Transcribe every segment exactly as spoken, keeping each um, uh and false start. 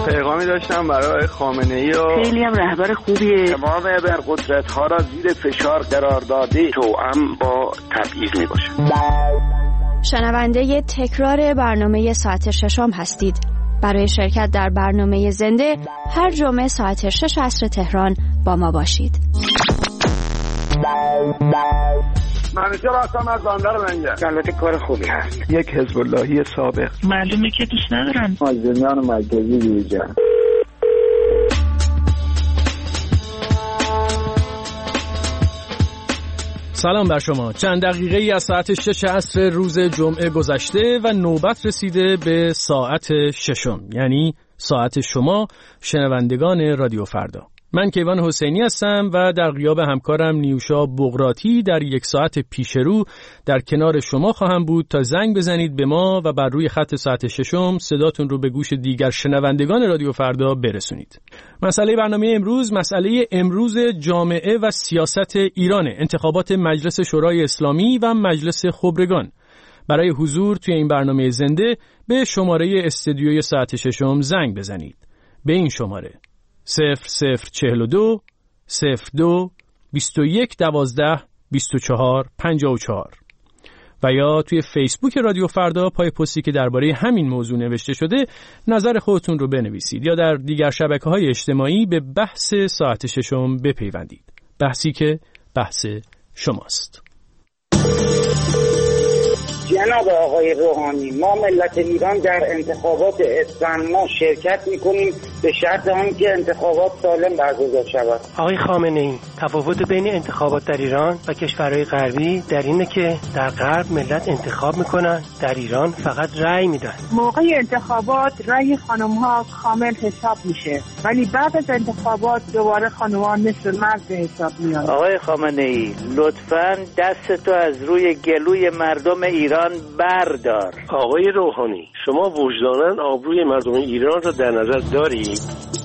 پیغامی داشتم برای خامنه‌ای و خیلی هم رهبر خوبیه. تمام ابرقدرت‌ها را زیر فشار قرار داده توأم با تبعیض میباشه. شنونده تکرار برنامه ساعت ششم هستید. برای شرکت در برنامه زنده هر جمعه ساعت شش عصر تهران با ما باشید. منیجر هستم از بندر منجر. البته کار خوبی هست. یک حزب اللهی سابق. معلومه که دوست ندارن. مازنیان مرکزی دیجن. سلام بر شما. چند دقیقه ای از ساعت شش عصر روز جمعه گذشته و نوبت رسیده به ساعت ششم، یعنی ساعت شما شنوندگان رادیو فردا. من کیوان حسینی هستم و در غیاب همکارم نیوشا بغراتی در یک ساعت پیش رو در کنار شما خواهم بود تا زنگ بزنید به ما و بر روی خط ساعت ششم صداتون رو به گوش دیگر شنوندگان رادیو فردا برسونید. مسئله برنامه امروز مسئله امروز جامعه و سیاست ایران، انتخابات مجلس شورای اسلامی و مجلس خبرگان. برای حضور توی این برنامه زنده به شماره استودیوی ساعت ششم زنگ بزنید. به این شماره صفر صفر چهل و دو صفر دو بیست و یک دوازده بیست و چهار پنجاه و چهار و یا توی فیسبوک رادیو فردا پای پستی که درباره همین موضوع نوشته شده نظر خودتون رو بنویسید یا در دیگر شبکه‌های اجتماعی به بحث ساعت ششم بپیوندید. بحثی که بحث شماست. جناب آقای روحانی، ما ملت ایران در انتخابات اسفند ما شرکت میکنیم به شرط آنکه انتخابات سالم برگزار شود. آقای خامنه‌ای، تفاوت بین انتخابات در ایران و کشورهای غربی در اینه که در غرب ملت انتخاب میکنن، در ایران فقط رأی میدن. موقع انتخابات رأی خانم‌ها کامل حساب میشه، ولی بعد از انتخابات دوباره خانم‌ها مثل مرد به حساب میان. آقای خامنه‌ای، لطفاً دستتو از روی گلوی مردم ایران بردار. آقای روحانی، شما وجداناً آبروی مردم ایران را در نظر دارید؟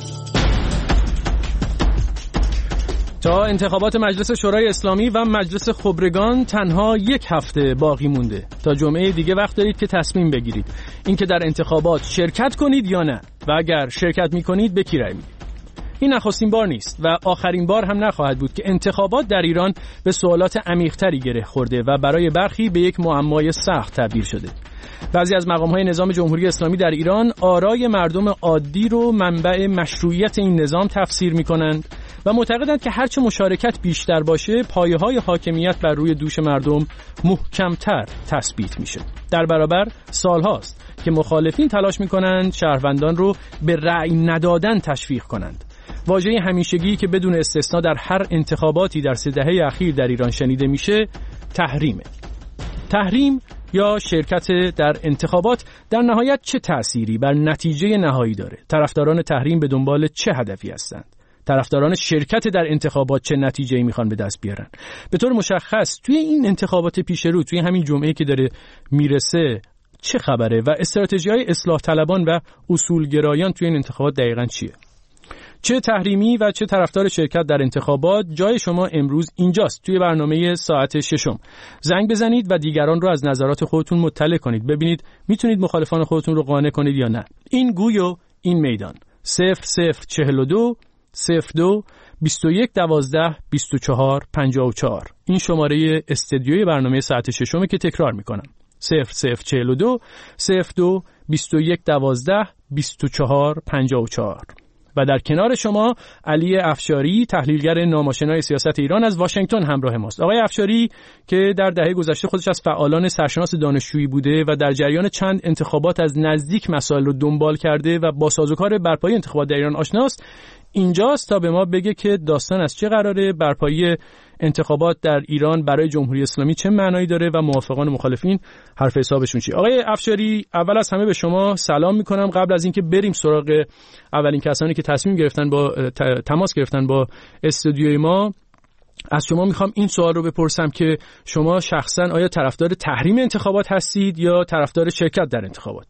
تا انتخابات مجلس شورای اسلامی و مجلس خبرگان تنها یک هفته باقی مونده. تا جمعه دیگه وقت دارید که تصمیم بگیرید اینکه در انتخابات شرکت کنید یا نه و اگر شرکت میکنید به کی رأی میدید. این نخستین بار نیست و آخرین بار هم نخواهد بود که انتخابات در ایران به سوالات عمیق‌تری گره خورده و برای برخی به یک معمای سخت تبدیل شده. بعضی از مقام‌های نظام جمهوری اسلامی در ایران آرای مردم عادی رو منبع مشروعیت این نظام تفسیر می‌کنند و معتقدند که هرچه مشارکت بیشتر باشه پایه‌های حاکمیت بر روی دوش مردم محکم‌تر تثبیت میشه. در برابر سال‌هاست که مخالفین تلاش می‌کنند شهروندان رو به رأی ندادن تشویق کنند. واژه همیشگی که بدون استثنا در هر انتخاباتی در سه دهه اخیر در ایران شنیده میشه تحریمه. تحریم یا شرکت در انتخابات در نهایت چه تأثیری بر نتیجه نهایی داره؟ طرفداران تحریم به دنبال چه هدفی هستند؟ طرفداران شرکت در انتخابات چه نتیجه‌ای میخوان به دست بیارن؟ به طور مشخص توی این انتخابات پیش رو، توی همین جمعه که داره میرسه چه خبره و استراتژی‌های اصلاح طلبان و اصولگرایان توی این انتخابات دقیقاً چیه؟ چه تحریمی و چه طرفدار شرکت در انتخابات؟ جای شما امروز اینجاست، توی برنامه ساعت ششم. زنگ بزنید و دیگران رو از نظرات خودتون مطلع کنید، ببینید میتونید مخالفان خودتون رو قانع کنید یا نه. این گوی و این میدان. صفر صفر چهل و دو صفر دو بیست و یک دوازده بیست و چهار پنجاه و چهار. این شماره استودیوی برنامه ساعت ششمه که تکرار میکنم. صفر صفر چهل و دو صفر دو بیست و یک دوازده بیست و چهار پنجاه و چهار. و در کنار شما علی افشاری، تحلیلگر ناماشنای سیاست ایران از واشنگتن همراه ماست. آقای افشاری که در دهه گذشته خودش از فعالان سرشناس دانشجویی بوده و در جریان چند انتخابات از نزدیک مسائل رو دنبال کرده و با سازوکار برپایی انتخابات در ایران آشناست، اینجاست تا به ما بگه که داستان از چه قراره، برپایی انتخابات در ایران برای جمهوری اسلامی چه معنایی داره و موافقان و مخالفین حرف حسابشون چیه. آقای افشاری، اول از همه به شما سلام میکنم. قبل از اینکه بریم سراغ اولین کسانی که تصمیم گرفتن با تماس گرفتن با استودیوی ما، از شما میخوام این سوال رو بپرسم که شما شخصا آیا طرفدار تحریم انتخابات هستید یا طرفدار شرکت در انتخابات؟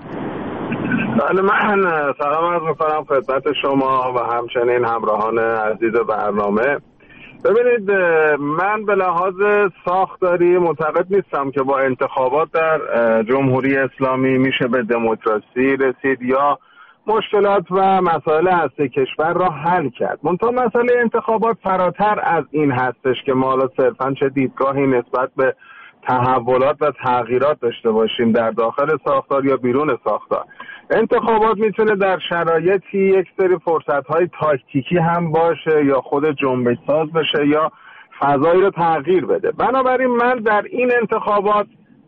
بله، من سلام عرض می‌کنم خدمت شما و همچنین همراهان عزیز برنامه. ببینید، من به لحاظ ساختاری معتقد نیستم که با انتخابات در جمهوری اسلامی میشه به دموکراسی رسید یا مشکلات و مسائل هسته کشور را حل کرد. منتها مسئله انتخابات فراتر از این هستش که ما حالا صرفاً چه دیدگاهی نسبت به تحولات و تغییرات داشته باشیم در داخل ساختار یا بیرون ساختار. انتخابات میتونه در شرایطی یک سری فرصت‌های تاکتیکی هم باشه یا خود جنبش ساز بشه یا فضایی رو تغییر بده. بنابراین من در این انتخابات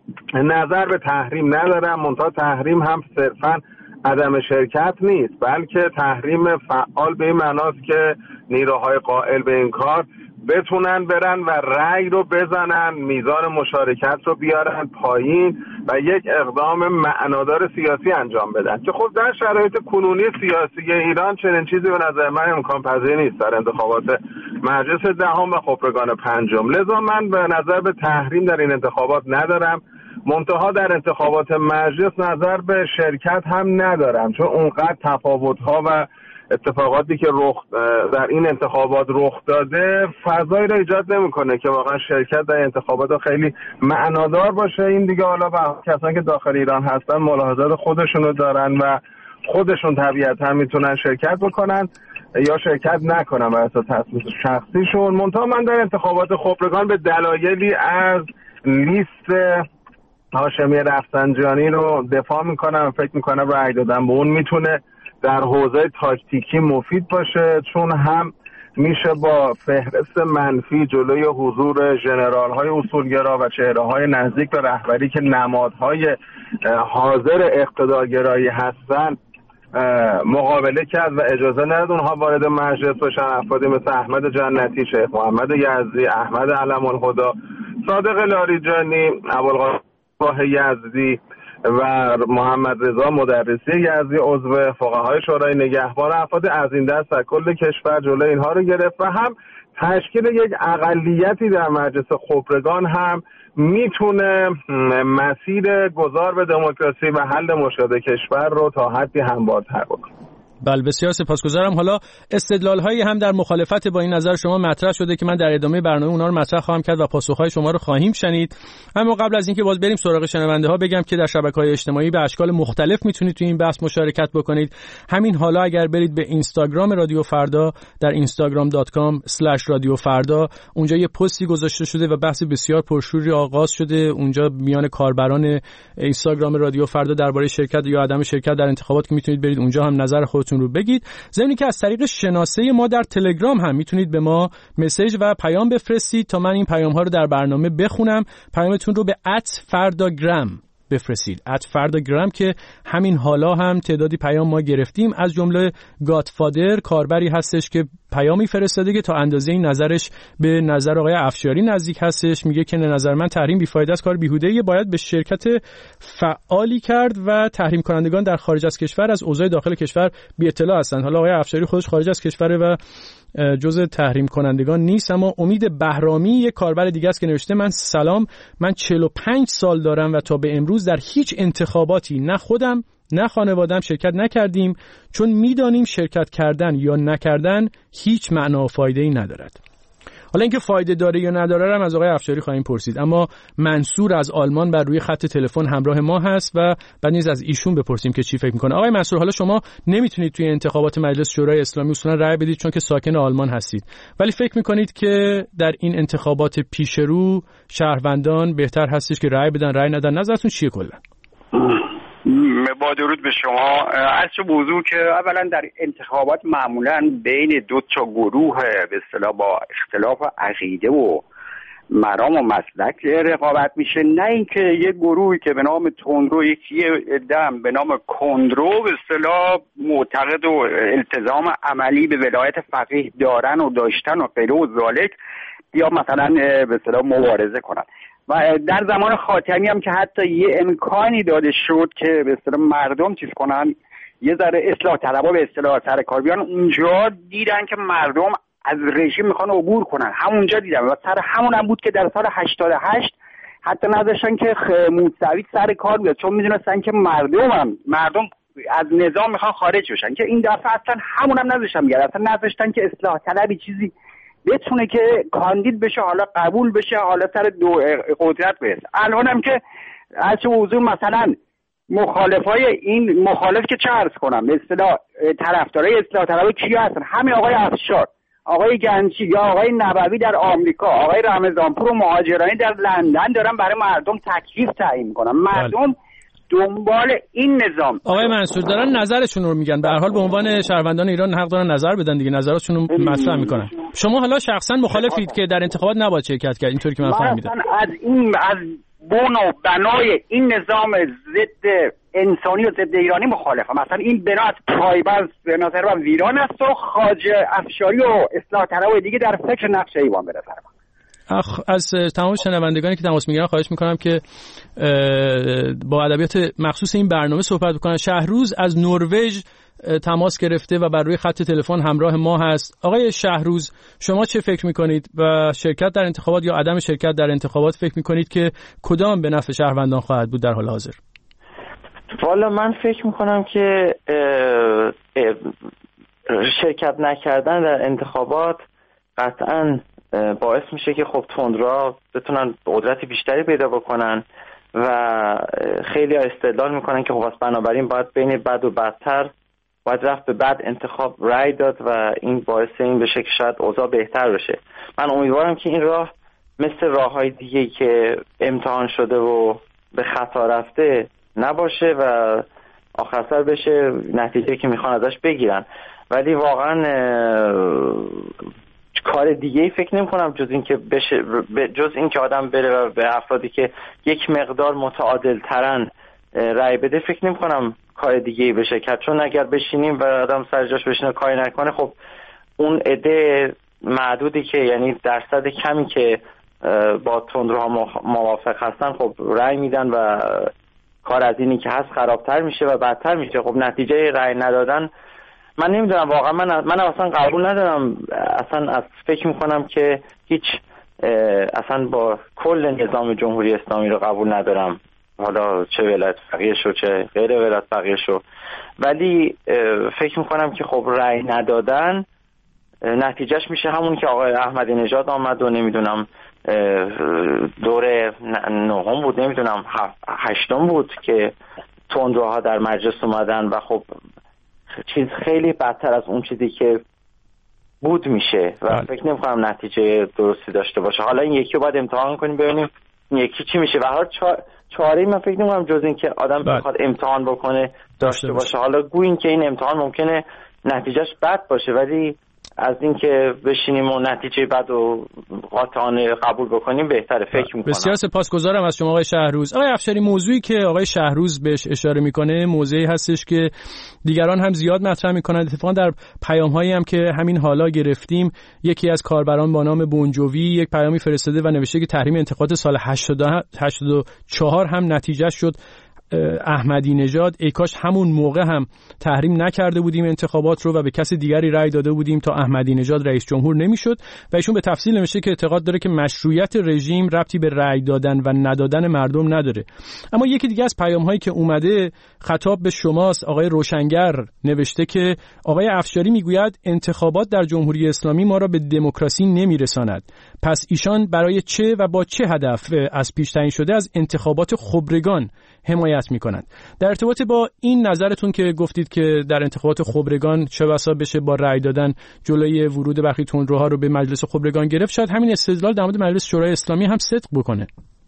نظر به تحریم ندارم، منتها تحریم هم صرفاً عدم شرکت نیست، بلکه تحریم فعال به این معناست که نیروهای قائل به این کار بتونن برن و رأی رو بزنن، میزان مشارکت رو بیارن پایین و یک اقدام معنادار سیاسی انجام بدن که خب در شرایط کنونی سیاسی ایران چنین چیزی به نظر من امکان پذیر نیست در انتخابات مجلس دهم و خبرگان پنجم. لذا من به نظر به تحریم در این انتخابات ندارم، منتها در انتخابات مجلس نظر به شرکت هم ندارم، چون اونقدر تفاوت‌ها و اتفاقاتی که رخ در این انتخابات رخ داده فضایی را ایجاد نمی‌کنه که واقعا شرکت در انتخابات خیلی معنادار باشه. این دیگه حالا به کسانی که داخل ایران هستن ملاحظات خودشونو دارن و خودشون طبیعتا میتونن شرکت بکنن یا شرکت نکنن بر اساس تصمیم شخصیشون. منتها من در انتخابات خبرگان به دلایلی از لیست هاشمی رفسنجانی رو دفاع میکنم. فکر میکنم رأی دادن به اون میتونه در حوزه تاکتیکی مفید باشه، چون هم میشه با فهرست منفی جلوی حضور ژنرال های اصولگرا و چهره های نزدیک به رهبری که نمادهای حاضر اقتدارگرایی هستن مقابله کرد و اجازه نداد اونها وارد مجلس بشن. افرادی مثل احمد جنتی، شیخ محمد یزدی، احمد علم الهدی، صادق لاریجانی، ابوالقاسم یزدی و محمد رضا مدرسی یزدی عضو فقهای شورای نگهبان، افراد از این دست در کل کشور جلوی اینها رو گرفت و هم تشکیل یک اقلیتی در مجلس خبرگان هم میتونه مسیر گذار به دموکراسی و حل مشکلات کشور رو تا حدی هموارتر بکنه. بله بسیار سپاسگزارم. حالا استدلال‌هایی هم در مخالفت با این نظر شما مطرح شده که من در ادامه برنامه اونها رو مطرح خواهم کرد و پاسخ‌های شما رو خواهیم شنید. اما قبل از اینکه باز بریم سراغ شنونده‌ها بگم که در شبکه‌های اجتماعی به اشکال مختلف میتونید توی این بحث مشارکت بکنید. همین حالا اگر برید به اینستاگرام رادیو فردا در اینستاگرام دات کام اسلش رادیو فردا، اونجا یه پستی گذاشته شده و بحث بسیار پرشوری آغاز شده. اونجا میان کاربران اینستاگرام رادیو فردا درباره شرکت یا عدم شرکت در انتخابات که میتونید برید اونجا هم نظر خودتون رو بگید. ضمن که از طریق شناسه ما در تلگرام هم میتونید به ما مسیج و پیام بفرستید تا من این پیام ها رو در برنامه بخونم. پیامتون رو به ات فرداگرام بفرستید. ات فرداگرام که همین حالا هم تعدادی پیام ما گرفتیم، از جمله گادفادر کاربری هستش که پیامی فرستاده که تا اندازه این نظرش به نظر آقای افشاری نزدیک هستش. میگه که نظر من تحریم بیفایده است، کار بیهوده‌ایه، باید به شرکت فعالی کرد و تحریم کنندگان در خارج از کشور از اوضاع داخل کشور بی اطلاع هستند. حالا آقای افشاری خودش خارج از کشوره و جزء تحریم کنندگان نیست. اما امید بهرامی یک کاربر دیگه است که نوشته من سلام، من چهل و پنج سال دارم و تا به امروز در هیچ انتخاباتی نه خودم نه خانوادم شرکت نکردیم، چون میدانیم شرکت کردن یا نکردن هیچ معنا و فایده‌ای ندارد. حالا اینکه فایده داره یا نداره هم از آقای افشاری خواهیم پرسید. اما منصور از آلمان بر روی خط تلفن همراه ما هست و بعد نیز از ایشون بپرسیم که چی فکر میکنه. آقای منصور، حالا شما نمیتونید توی انتخابات مجلس شورای اسلامی اصولا رأی بدید چون که ساکن آلمان هستید، ولی فکر میکنید که در این انتخابات پیش رو شهروندان بهتر هستش که رأی بدن رأی ندن؟ نظرتون چیه کلا؟ با درود به شما. از چه موضوع که اولا در انتخابات معمولا بین دو تا گروه به اصطلاح با اختلاف عقیده و مرام و مسلک رقابت میشه، نه اینکه یک گروهی که به نام تندرو، یکی دم به نام کندرو به اصطلاح معتقد و التزام عملی به ولایت فقیه دارن و داشتن و غیره و ذالک یا مثلا به اصطلاح مبارزه کنن. و در زمان خاتمی هم که حتی یه امکانی داده شد که به اصطلاح مردم چیز کنن، یه ذره اصلاح طلبها به اصطلاح سر کار بیان، اونجا دیدن که مردم از رژیم میخوان عبور کنن، همونجا دیدن و سر همون هم بود که در سال هشتاد و هشت حتی نذاشتن که موسوی سر کار بیاد، چون میدونستن که مردم هم مردم از نظام میخوان خارج بشن، که این دفعه اصلا همون هم نذاشتن بیاد، اصلا نذاشتن که اصلاح طلبی چیزی بتونه که کاندید بشه، حالا قبول بشه، حالا سر دو قدرت برسه. الان هم که از چه موضوع مثلا مخالفای این مخالف که چه عرض کنم به اصطلاح طرفدارای اصلاح طلب کیا هستن؟ همین آقای افشار، آقای گنجی یا آقای نبوی در آمریکا، آقای رمضانپور و مهاجرانی در لندن دارن برای مردم تکلیف تعیین میکنن. مردم دنبال این نظام. آقای منصور دارن نظرشون رو میگن، به هر حال به عنوان شهروندان ایران حق دارن نظر بدن دیگه، نظراتشون رو مطرح میکنن. شما حالا شخصا مخالفید که در انتخابات نباید شرکت کرد، اینطوری که من فهمیدم؟ از این از بن و بنای این نظام ضد انسانی و ضد ایرانی مخالفم. مثلا این بنا از پایبند به نظر من ویران است و خواجه افشاری و اصلاح طلب دیگه در فکر نقش ایوان به نظر من. اخ از تمام شنوندگانی که تماس میگیرن خواهش میکنم که با ادبیات مخصوص این برنامه صحبت بکنن. شهروز از نروژ تماس گرفته و بر روی خط تلفن همراه ما هست. آقای شهروز، شما چه فکر میکنید و شرکت در انتخابات یا عدم شرکت در انتخابات فکر میکنید که کدام به نفع شهروندان خواهد بود در حال حاضر؟ والا من فکر میکنم که شرکت نکردن در انتخابات قطعاً باعث میشه که خب تندروها بتونن قدرت بیشتری پیدا بکنن و خیلی ها استدلال میکنن که خب از بنابراین باید بین بد و بدتر باید رفت به بد انتخاب رای داد و این باعث این بشه که شاید اوضاع بهتر بشه. من امیدوارم که این راه مثل راههای دیگه که امتحان شده و به خطا رفته نباشه و آخر سر بشه نتیجه که میخوان ازش بگیرن. ولی واقعا کار دیگه ای فکر نمی کنم جز این که بشه جز این که آدم بره و به افرادی که یک مقدار متعادل ترن رای بده فکر نمی کنم کار دیگه ای بشه کرد. چون اگر بشینیم و آدم سر جاش بشینه کاری نکنه خب اون عده معدودی که یعنی درصد کمی که با تندروها موافق هستن خب رای میدن و کار از اینی که هست خرابتر میشه و بدتر میشه. خب نتیجه رای ندادن من نمیدونم واقعا من من اصلا قبول ندارم. اصلا از فکر میکنم که هیچ اصلا با کل نظام جمهوری اسلامی رو قبول ندارم، حالا چه ولایت فقیه شو چه غیر ولایت فقیه شو. ولی فکر میکنم که خب رأی ندادن نتیجهش میشه همون که آقای احمدی نژاد آمد و نمیدونم دور نهم بود نمیدونم هشتم بود که تندروها در مجلس اومدن و خب چیز خیلی بدتر از اون چیزی که بود میشه و بله. فکر نمی‌کنم نتیجه درستی داشته باشه. حالا این یکی رو باید امتحان کنیم ببینیم این یکی چی میشه و هر چاره من فکر نمی‌کنم جز این که آدم بله. بخواد امتحان بکنه داشته باشه. حالا گویین که این امتحان ممکنه نتیجهش بد باشه ولی از این که بشینیم و نتیجه بد و قاطعانه قبول بکنیم بهتره فکر میکنم. بسیار سپاسگزارم از شما آقای شهروز. آقای افشاری، موضوعی که آقای شهروز بهش اشاره میکنه موضوعی هستش که دیگران هم زیاد مطرح میکنن. اتفاقا در پیام‌هایی هم که همین حالا گرفتیم یکی از کاربران با نام بونجوی یک پیامی فرستاده و نوشته که تحریم انتخابات سال هشتاد و چهار هم نتیجه شد احمدی نژاد. ای کاش همون موقع هم تحریم نکرده بودیم انتخابات رو و به کسی دیگری رأی داده بودیم تا احمدی نژاد رئیس جمهور نمیشد. و ایشون به تفصیل نوشته که اعتقاد داره که مشروعیت رژیم ربطی به رأی دادن و ندادن مردم نداره. اما یکی دیگه از پیام‌هایی که اومده خطاب به شماست. آقای روشنگر نوشته که آقای افشاری میگوید انتخابات در جمهوری اسلامی ما را به دموکراسی نمیرساند. پس ایشان برای چه و با چه هدف از پیش تعیین شده از انتخابات خبرگان حمایت میکنند؟ در ارتباط با این نظرتون که گفتید که در انتخابات خبرگان چه بسا بشه با رأی دادن جلوی ورود برخی تندروها رو به مجلس خبرگان گرفت، شاید همین استدلال در مورد مجلس شورای اسلامی هم صدق بکنه.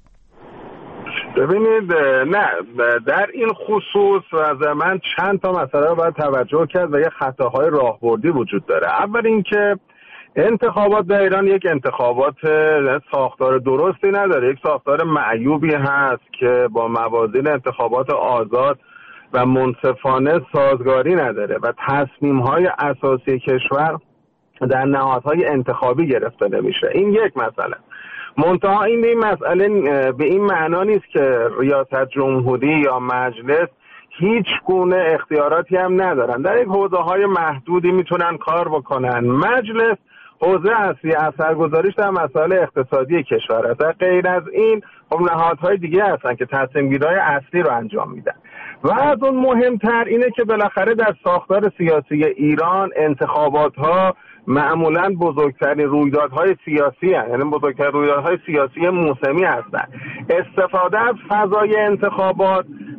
ببینید نه در این خصوص از من چند تا مسئله رو باید توجه کرد و یه خطاهای راهبردی وجود داره. اول اینکه انتخابات در ایران یک انتخابات ساختار درستی نداره، یک ساختار معیوبی هست که با موازین انتخابات آزاد و منصفانه سازگاری نداره و تصمیم‌های اساسی کشور در نهادهای انتخابی گرفته نمیشه. این یک مسئله. منتها این به این مسئله به این معنا نیست که ریاست جمهوری یا مجلس هیچ گونه اختیاراتی هم ندارن، در یک حوزه‌های محدودی میتونن کار بکنن. مجلس حوزه اصلی اثرگذاریش در مسائل اقتصادی کشور است. غیر از این خب نهادهای دیگه هستن که تصمیم گیری‌های اصلی رو انجام میدن. و از اون مهمتر اینه که بالاخره در ساختار سیاسی ایران انتخابات‌ها معمولاً بزرگترین رویدادهای سیاسی هستند، یعنی بزرگترین رویدادهای سیاسی موسمی هستند. استفاده از فضای انتخابات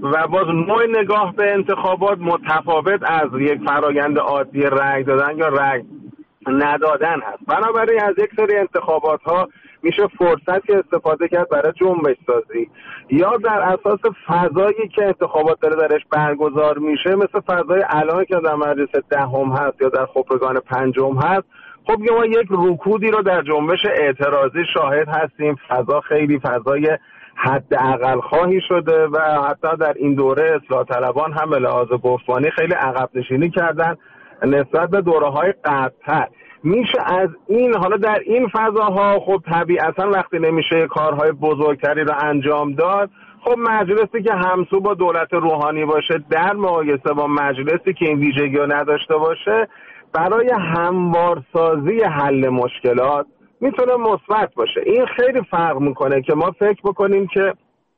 و باز نوع نگاه به انتخابات متفاوت از یک فرایند عادی رأی دادن یا رأی ندادن هست. بنابراین از یک سری انتخابات ها میشه فرصتی استفاده کرد برای جنبش سازی یا در اساس فضایی که انتخابات داره درش برگزار میشه، مثل فضای الان که در مجلس دهم هست یا در خبرگان پنجم هست. خب ما یک رکودی رو در جنبش اعتراضی شاهد هستیم. فضا خیلی فضای حداقل خواهی شده و حتی در این دوره اصلاح طلبان هم به لحاظ گفتمانی خیلی عقب نشینی کردن نسبت به دوره‌های قبل‌تر. میشه از این حالا در این فضاها خب طبیعتا وقتی نمیشه کارهای بزرگتری رو انجام داد، خب مجلسی که همسو با دولت روحانی باشه در مقایسه با مجلسی که این ویژگی رو نداشته باشه، برای هموارسازی حل مشکلات میتونه مثبت باشه. این خیلی فرق میکنه که ما فکر بکنیم که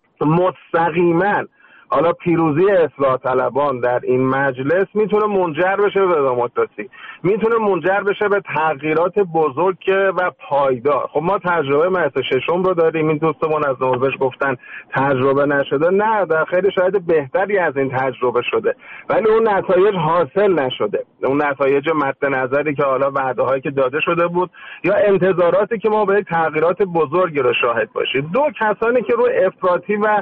مستقیما حالا پیروزی اصلاح طلبان در این مجلس میتونه منجر بشه به دموکراسی، میتونه منجر بشه به تغییرات بزرگ و پایدار. خب ما تجربه مجلس ششم رو داریم، این دوستمون از نروژ گفتن تجربه نشده، نه در خیلی شاید بهتری از این تجربه شده، ولی اون نتایج حاصل نشده، اون نتایج مد نظری که حالا وعده‌هایی که داده شده بود یا انتظاراتی که ما به تغییرات بزرگی رو شاهد باشیم. دو کسانی که روی افراطی و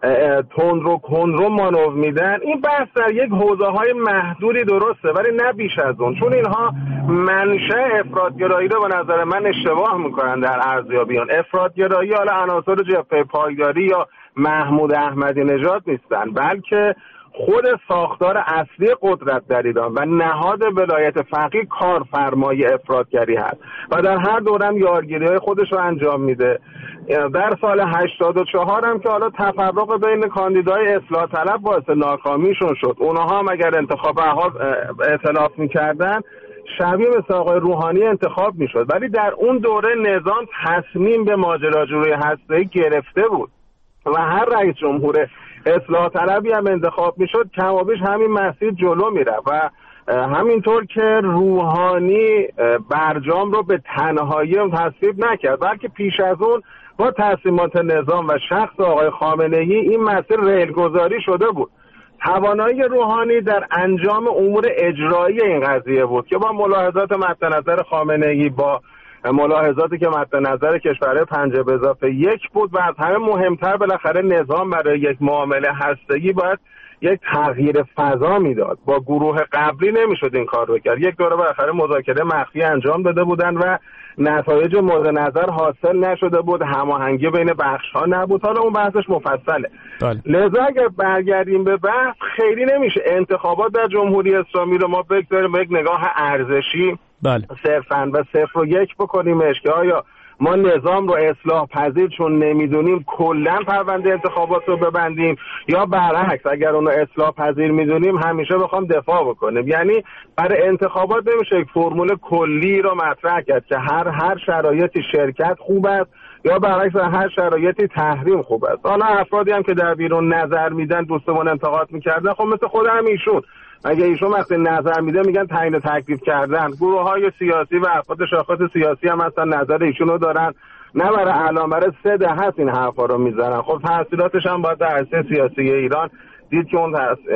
تندرو کندرو مانور میدن، این بحث در یک حوزه‌های محدودی درسته ولی نه بیش از اون، چون اینها منشأ افراط‌گرایی رو به نظر من اشتباه میکنن در ارزیابیان. افراط‌گرایی حالا عناصر جبهه پایداری یا محمود احمدی نژاد نیستن، بلکه خود ساختار اصلی قدرت در ایران و نهاد ولایت فقیه کارفرمای افراطگری هست و در هر دورم یارگیری‌های خودش رو انجام میده. در سال هشتاد و چهار هم که حالا تفرق بین کاندیدای اصلاح طلب باعث ناکامیشون شد، اونها هم اگر انتخاب احاد ائتلاف میکردن شبیه مثل آقای روحانی انتخاب میشد، ولی در اون دوره نظام تصمیم به ماجراجویی هسته‌ای گرفته بود و هر رئیس جمهور اصلاح طلبی هم انتخاب میشد کمابیش همین مسیر جلو میره و همینطور که روحانی برجام رو به تنهایی تصویب نکرد، بلکه پیش از اون با تصمیمات نظام و شخص آقای خامنه‌ای این مسیر ریلگذاری شده بود. توانایی روحانی در انجام امور اجرایی این قضیه بود که با ملاحظات مد نظر خامنه‌ای، با ملاحظاتی که مد نظر کشورهای پنجاه به اضافه یک بود و از همه مهمتر بالاخره نظام برای یک معامله هسته‌ای باید یک تغییر فضا میداد. با گروه قبلی نمیشد این کار رو کرد. یک دوره بالاخره مذاکره مخفی انجام داده بودن و نتایج مورد نظر حاصل نشده بود، هماهنگی بین بخش‌ها نبود. حالا اون بحثش مفصله. بله. لذا اگر برگردیم به بحث، خیلی نمیشه انتخابات در جمهوری اسلامی رو ما بگذاریم به یک نگاه ارزشی بله. صرفاً و صفر و یک بکنیمش که آیا ما نظام رو اصلاح پذیر چون نمیدونیم کلا پرونده انتخابات رو ببندیم، یا برعکس اگر اون رو اصلاح پذیر میدونیم همیشه بخوام دفاع بکنیم. یعنی برای انتخابات نمیشه یک فرمول کلی رو مطرح کرد که هر هر شرایطی شرکت خوب است یا برعکس هر شرایطی تحریم خوب است. حالا افرادی هم که در بیرون نظر میدن دوستمون انتقاد میکردن، خب مثل خود هم ایشون اگه ایشون وقتی نظر میده میگن تعیین تکلیف کردن، گروه های سیاسی و افراد شاخص سیاسی هم هستن نظر ایشون رو دارن، نه برای الان برای سه دهه هست این حرفا رو میزنن. خب تاثیراتش هم باید در عرصه سیاسی ایران دید که اون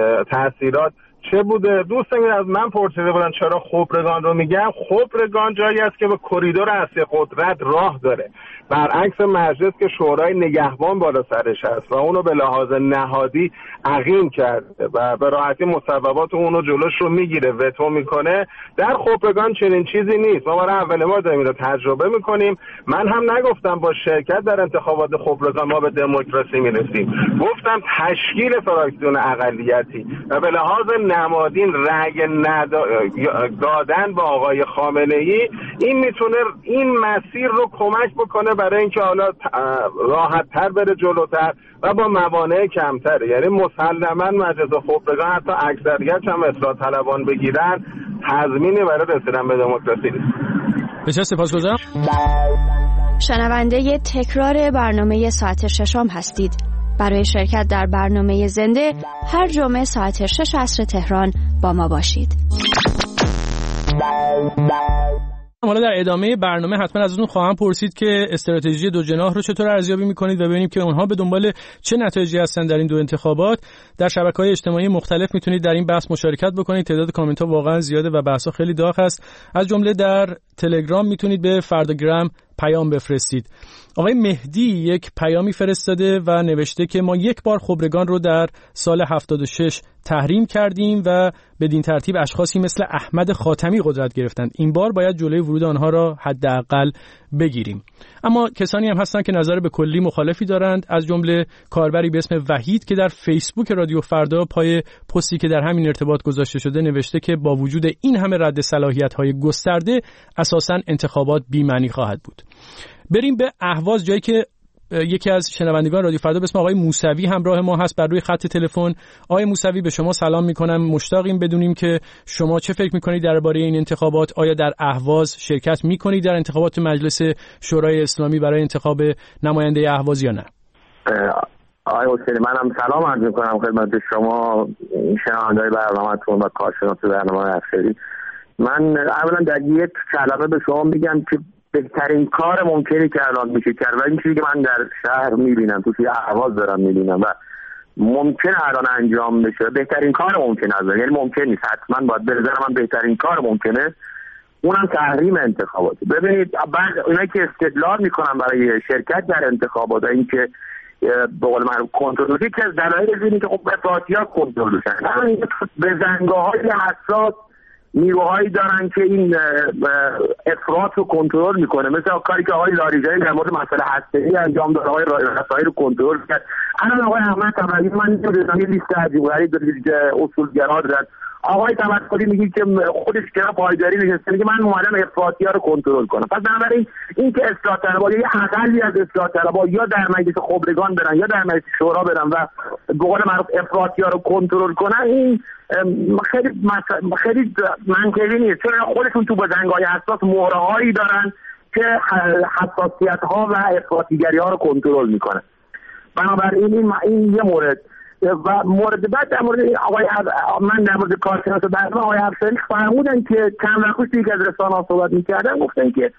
تاثیرات چه بوده. دوستان از من پرسیده بودن چرا خبرگان رو میگم. خبرگان جایی است که به کریدور اصلی قدرت راه داره، برعکس مجلس که شورای نگهبان بالا سرش هست و اونو به لحاظ نهادی عقیم کرده و به راحتی مصوبات اونو جلوش رو میگیره، وتو میکنه. در خبرگان چنین چیزی نیست. ما برای اول ما داریم رو تجربه میکنیم. من هم نگفتم با شرکت در انتخابات خبرگان ما به دموکراسی میرسیم، گفتم تشکیل فراکسیون اقلیتی و به لحاظ نمادین رأی ندا... دادن با آقای خامنه‌ای این میتونه این مسیر رو کمک بکنه برای اینکه حالا راحت تر بره جلوتر و با موانع کمتره. یعنی مسلما مجلس خبرگان حتی اکثریت هم اصلاح طلبان بگیرن تضمینی برای رسیدن به دموکراسی نیست. بسیار سپاسگزارم. شنونده تکرار برنامه ساعت ششم هستید. برای شرکت در برنامه زنده هر جمعه ساعت شش عصر تهران با ما باشید. حالا در ادامه برنامه حتما ازتون خواهم پرسید که استراتژی دو جناح رو چطور ارزیابی میکنید و ببینیم که اونها به دنبال چه نتایجی هستن در این دو انتخابات. در شبکه‌های اجتماعی مختلف میتونید در این بحث مشارکت بکنید. تعداد کامنت‌ها واقعا زیاده و بحث‌ها خیلی داغ است. از جمله در تلگرام میتونید به فرداگرام پیام بفرستید. آقای مهدی یک پیامی فرستاده و نوشته که ما یک بار خبرگان رو در سال هفتاد و شش تحریم کردیم و بدین ترتیب اشخاصی مثل احمد خاتمی قدرت گرفتند. این بار باید جلوی ورود آنها را حداقل بگیریم. اما کسانی هم هستند که نظر به کلی مخالفی دارند، از جمله کاربری به اسم وحید که در فیسبوک رادیو فردا پای پستی که در همین ارتباط گذاشته شده نوشته که با وجود این همه رد صلاحیت‌های گسترده اساساً انتخابات بی‌معنی خواهد بود. بریم به اهواز، جایی که یکی از شنوندگان رادیو فردا به اسم آقای موسوی همراه ما هست بر روی خط تلفن. آقای موسوی، به شما سلام میکنم. مشتاقیم بدونیم که شما چه فکر میکنید درباره این انتخابات. آیا در اهواز شرکت میکنید در انتخابات مجلس شورای اسلامی برای انتخاب نماینده اهواز یا نه؟ آقای حسینی، منم سلام عرض میکنم خدمت شما، شنونده‌های برنامه‌تون و کارشناس برنامه افشاری. من اولا در یک کلمه به شما میگم که بهترین کار ممکنی که الان میشه کرد و این چیزی که من در شهر میبینم، توی اهواز دارم میبینم و ممکنه الان انجام بشه، بهترین کار ممکنه است، یعنی ممکن نیست، حتما باید به نظر من بهترین کار ممکنه، اونم تحریم انتخابات. ببینید بعد اونایی که استدلال میکنن برای شرکت در انتخابات، اینکه به قول من کنترل میشه، که از دلایل اینه که خب افراطیات کنترل میشن، همین به زنگاهای حساس نیروهایی دارن که این افراط رو کنترل میکنه، مثل کاری که آقای لاریجانی در مورد مسئله هسته‌ای انجام داد، آقای رسایی رو کنترل کرد. الان آقای احمد تبریزی، من نمیدونم یه لیست عجیب غریب اصولگرا دارن، آقای تبریزی میگه که خودش کنار پایداری نشسته، میگه من اومدم افراطی‌ها رو کنترل کنم. پس بنابراین این که اصلاح طلب‌ها یا اقلی از اصلاح طلب‌ها یا در مجلس خبرگان برن یا در مجلس شورا برن و به قول معروف افراطی‌ها رو کنترل کنن، این خیلی خیلی منطقی نیست، چون خودشون تو بزنگای حساس مهره‌هایی دارن که حساسیت‌ها و افراطی‌گری‌ها رو کنترل میکنن. بنابراین این این یه مورد. و مورد بعد در مورد آقای من در مورد کارشناس برنامه آقای افشاری فرمودن که چند وقت پیش یک از رسانه‌ها صحبت می‌کردن، گفتن که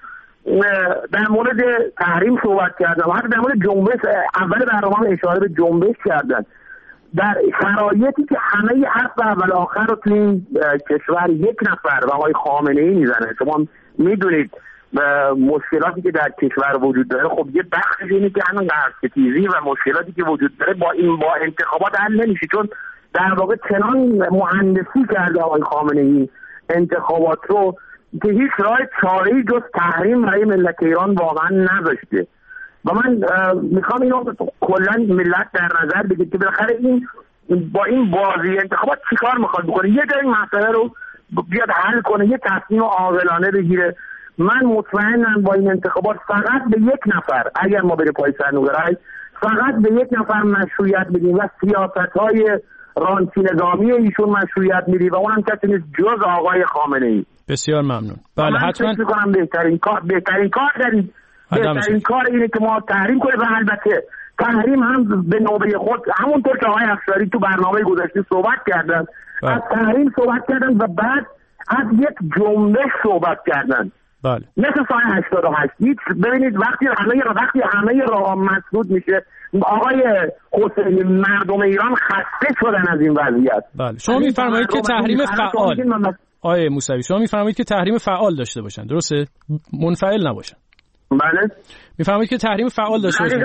در مورد تحریم صحبت کردن و حتی در مورد جنبش اول برنامه اشاره به جنبش کردن، در شرایطی که همه حرف اول آخر رو تو این کشور یک نفر و آقای خامنه‌ای میزنه. شما میدونید مشکلاتی که در کشور وجود داره، خب یه بخشی اینه که همون درستیزی و مشکلاتی که وجود داره با این با انتخابات حل نمیشه، چون در واقع چنان مهندسی کرده آقای خامنه‌ای انتخابات رو که هیچ راه چاره‌ای جز تحریم برای ملت ایران واقعا نذاشته. و من میخوام اینو کلا ملت در نظر بگیرید که بالاخره این با این بازی انتخابات چیکار میخواد بکنه، یه جای مسئله رو بیاد حل کنه، یه تصمیم عاقلانه بگیره. من مطمئنم با این انتخابات فقط به یک نفر، اگر ما بریم پای صندوق رای، فقط به یک نفر مشروعیت میدیم و سیاست‌های رانتی نظامی ایشون مشروعیت میدیم و اونم کسی نیست جز آقای خامنه‌ای. بسیار ممنون. بله حتما فکر می‌کنم بهترین کار بهترین کار داریم بهترین کار اینه که ما تحریم کنیم و البته تحریم هم به نوبه خود همونطور که آقای افشاری تو برنامه گذشته صحبت کردن، از تحریم صحبت کردن و بعد از یک جنبش صحبت کردن. بله. مثل سال هشتاد و هشت. ببینید وقتی همه را وقتی همه راه مسدود میشه، آقای حسینی، مردم ایران خسته شدن از این وضعیت. بله. شما میفرمایید که تحریم فعال، آقای موسوی شما میفرمایید که تحریم فعال داشته باشن، درسته؟ منفعل نباشن. بله. میفهمید که تحریم فعال داشته باشید.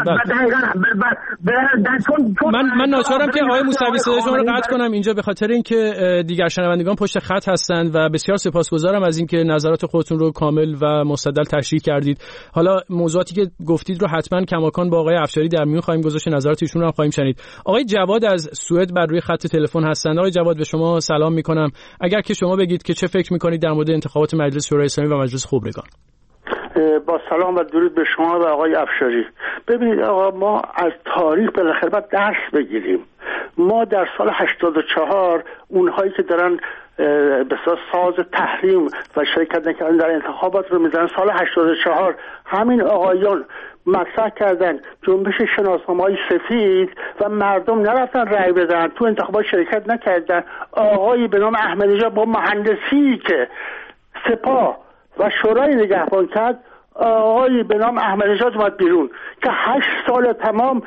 من من ناچارم که آقای موسوی صدای شما رو قطع کنم اینجا به خاطر اینکه دیگر شنوندگان پشت خط هستند و بسیار سپاسگزارم از اینکه نظرات خودتون رو کامل و مستدل تشریح کردید. حالا موضوعاتی که گفتید رو حتما کماکان با آقای افشاری در میون خواهیم گذاشت، نظرات ایشون رو هم خواهیم شنید. آقای جواد از سوئد بر روی خط تلفن هستند. آقای جواد به شما سلام میکنم. اگر که شما بگید که چه فکر میکنید در مورد انتخابات مجلس شورای اسلامی و مجلس خبرگان. با سلام و درود به شما و آقای افشاری. ببینید آقا، ما از تاریخ بالاخره باید درس بگیریم. ما در سال هشتاد و چهار اونهایی که دارن به ساز تحریم و شرکت نکردن در انتخابات رو میزنن، سال هشتاد و چهار همین آقایان مطرح کردن جنبش شناسنامه‌های سفید و مردم نرفتن رأی بدن، تو انتخابات شرکت نکردن. آقایی به نام احمدی نژاد با مهندسی که سپاه و شورای نگهبان کرد، آقای به نام احمد نژاد اومد بیرون که هشت سال تمام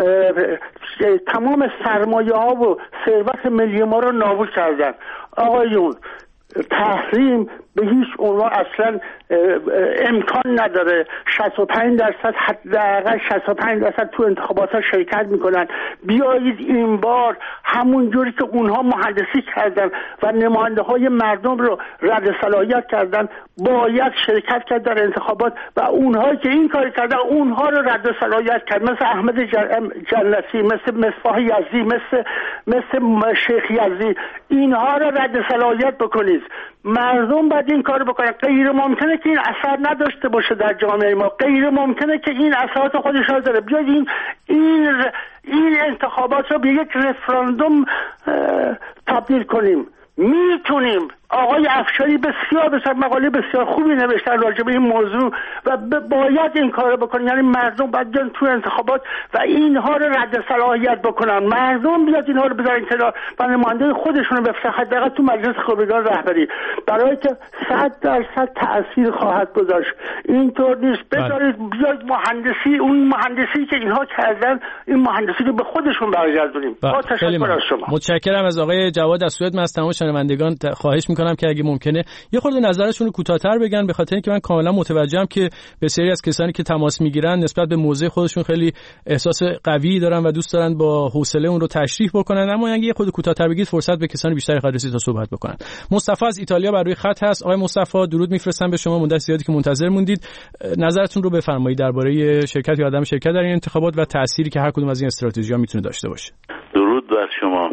تمام سرمایه ها و ثروت ملی ما رو نابود کردن. آقایون تحریم به هیچ عنوان اصلا امکان نداره. شصت و پنج درصد حداقل شصت و پنج درصد تو انتخابات ها شرکت میکنن. بیایید این بار همون جوری که اونها مهندسی کردن و نماینده های مردم رو رد صلاحیت کردن باید شرکت کرد در انتخابات و اونهایی که این کار کردن اونها رو رد صلاحیت کرد، مثل احمد جنتی، مثل مصباح یزدی، مثل مثل شیخ یزدی. اینها رو رد صلاحیت بکنید. مردم باید این کار بکنن. غیر ممکنه که این اثر نداشته باشه در جامعه ما. غیر ممکنه که این اثرات خودش را داره. بیاید این این این انتخابات رو به یک رفراندوم تبدیل کنیم. میتونیم. آقای افشاری بسیار بسیار مقاله بسیار خوبی نوشتن راجع به این موضوع و باید این کارو بکنن. یعنی مردم باید بیان تو انتخابات و اینها رو رد صلاحیت بکنن. مردم بیاد اینها رو بذارن کنار و نماینده خودشون رو بفرستن حداقل تو مجلس خبرگان رهبری، برای که صد درصد تأثیر خواهد گذاشت. اینطور نیست بذارید بیاد مهندسی اون مهندسی که اینها کردن این مهندسی رو به خودشون برگردونیم. با تشکر از شما. متشکرم از آقای جواد از سوئد. من از تمام شنوندگان خواهش میکنم که اگه ممکنه یه خورده نظرشون رو کوتاه‌تر بگن، به خاطر اینکه من کاملا متوجهم که بسیاری از کسانی که تماس میگیرن نسبت به موضوع خودشون خیلی احساس قوی دارن و دوست دارن با حوصله اون رو تشریح بکنن، اما اگه یه خورده کوتاه‌تر بگید فرصت به کسانی بیشتری خواهد رسید تا صحبت بکنن. مصطفی از ایتالیا بر روی خط هست. آقای مصطفی درود میفرستم به شما، مدت زیادی که منتظر موندید. نظرتون رو بفرمایید درباره شرکت یا عدم شرکت در این انتخابات و تأثیری که هر کدوم از این استراتژی‌ها میتونه داشته باشه. درود بر شما.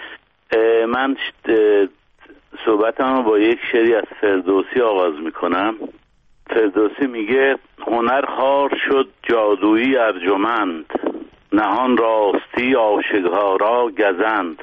من صحبتم رو با یک شعری از فردوسی آغاز میکنم. فردوسی میگه هنر خار شد جادویی ارجمند، نهان راستی آشکارا گزند،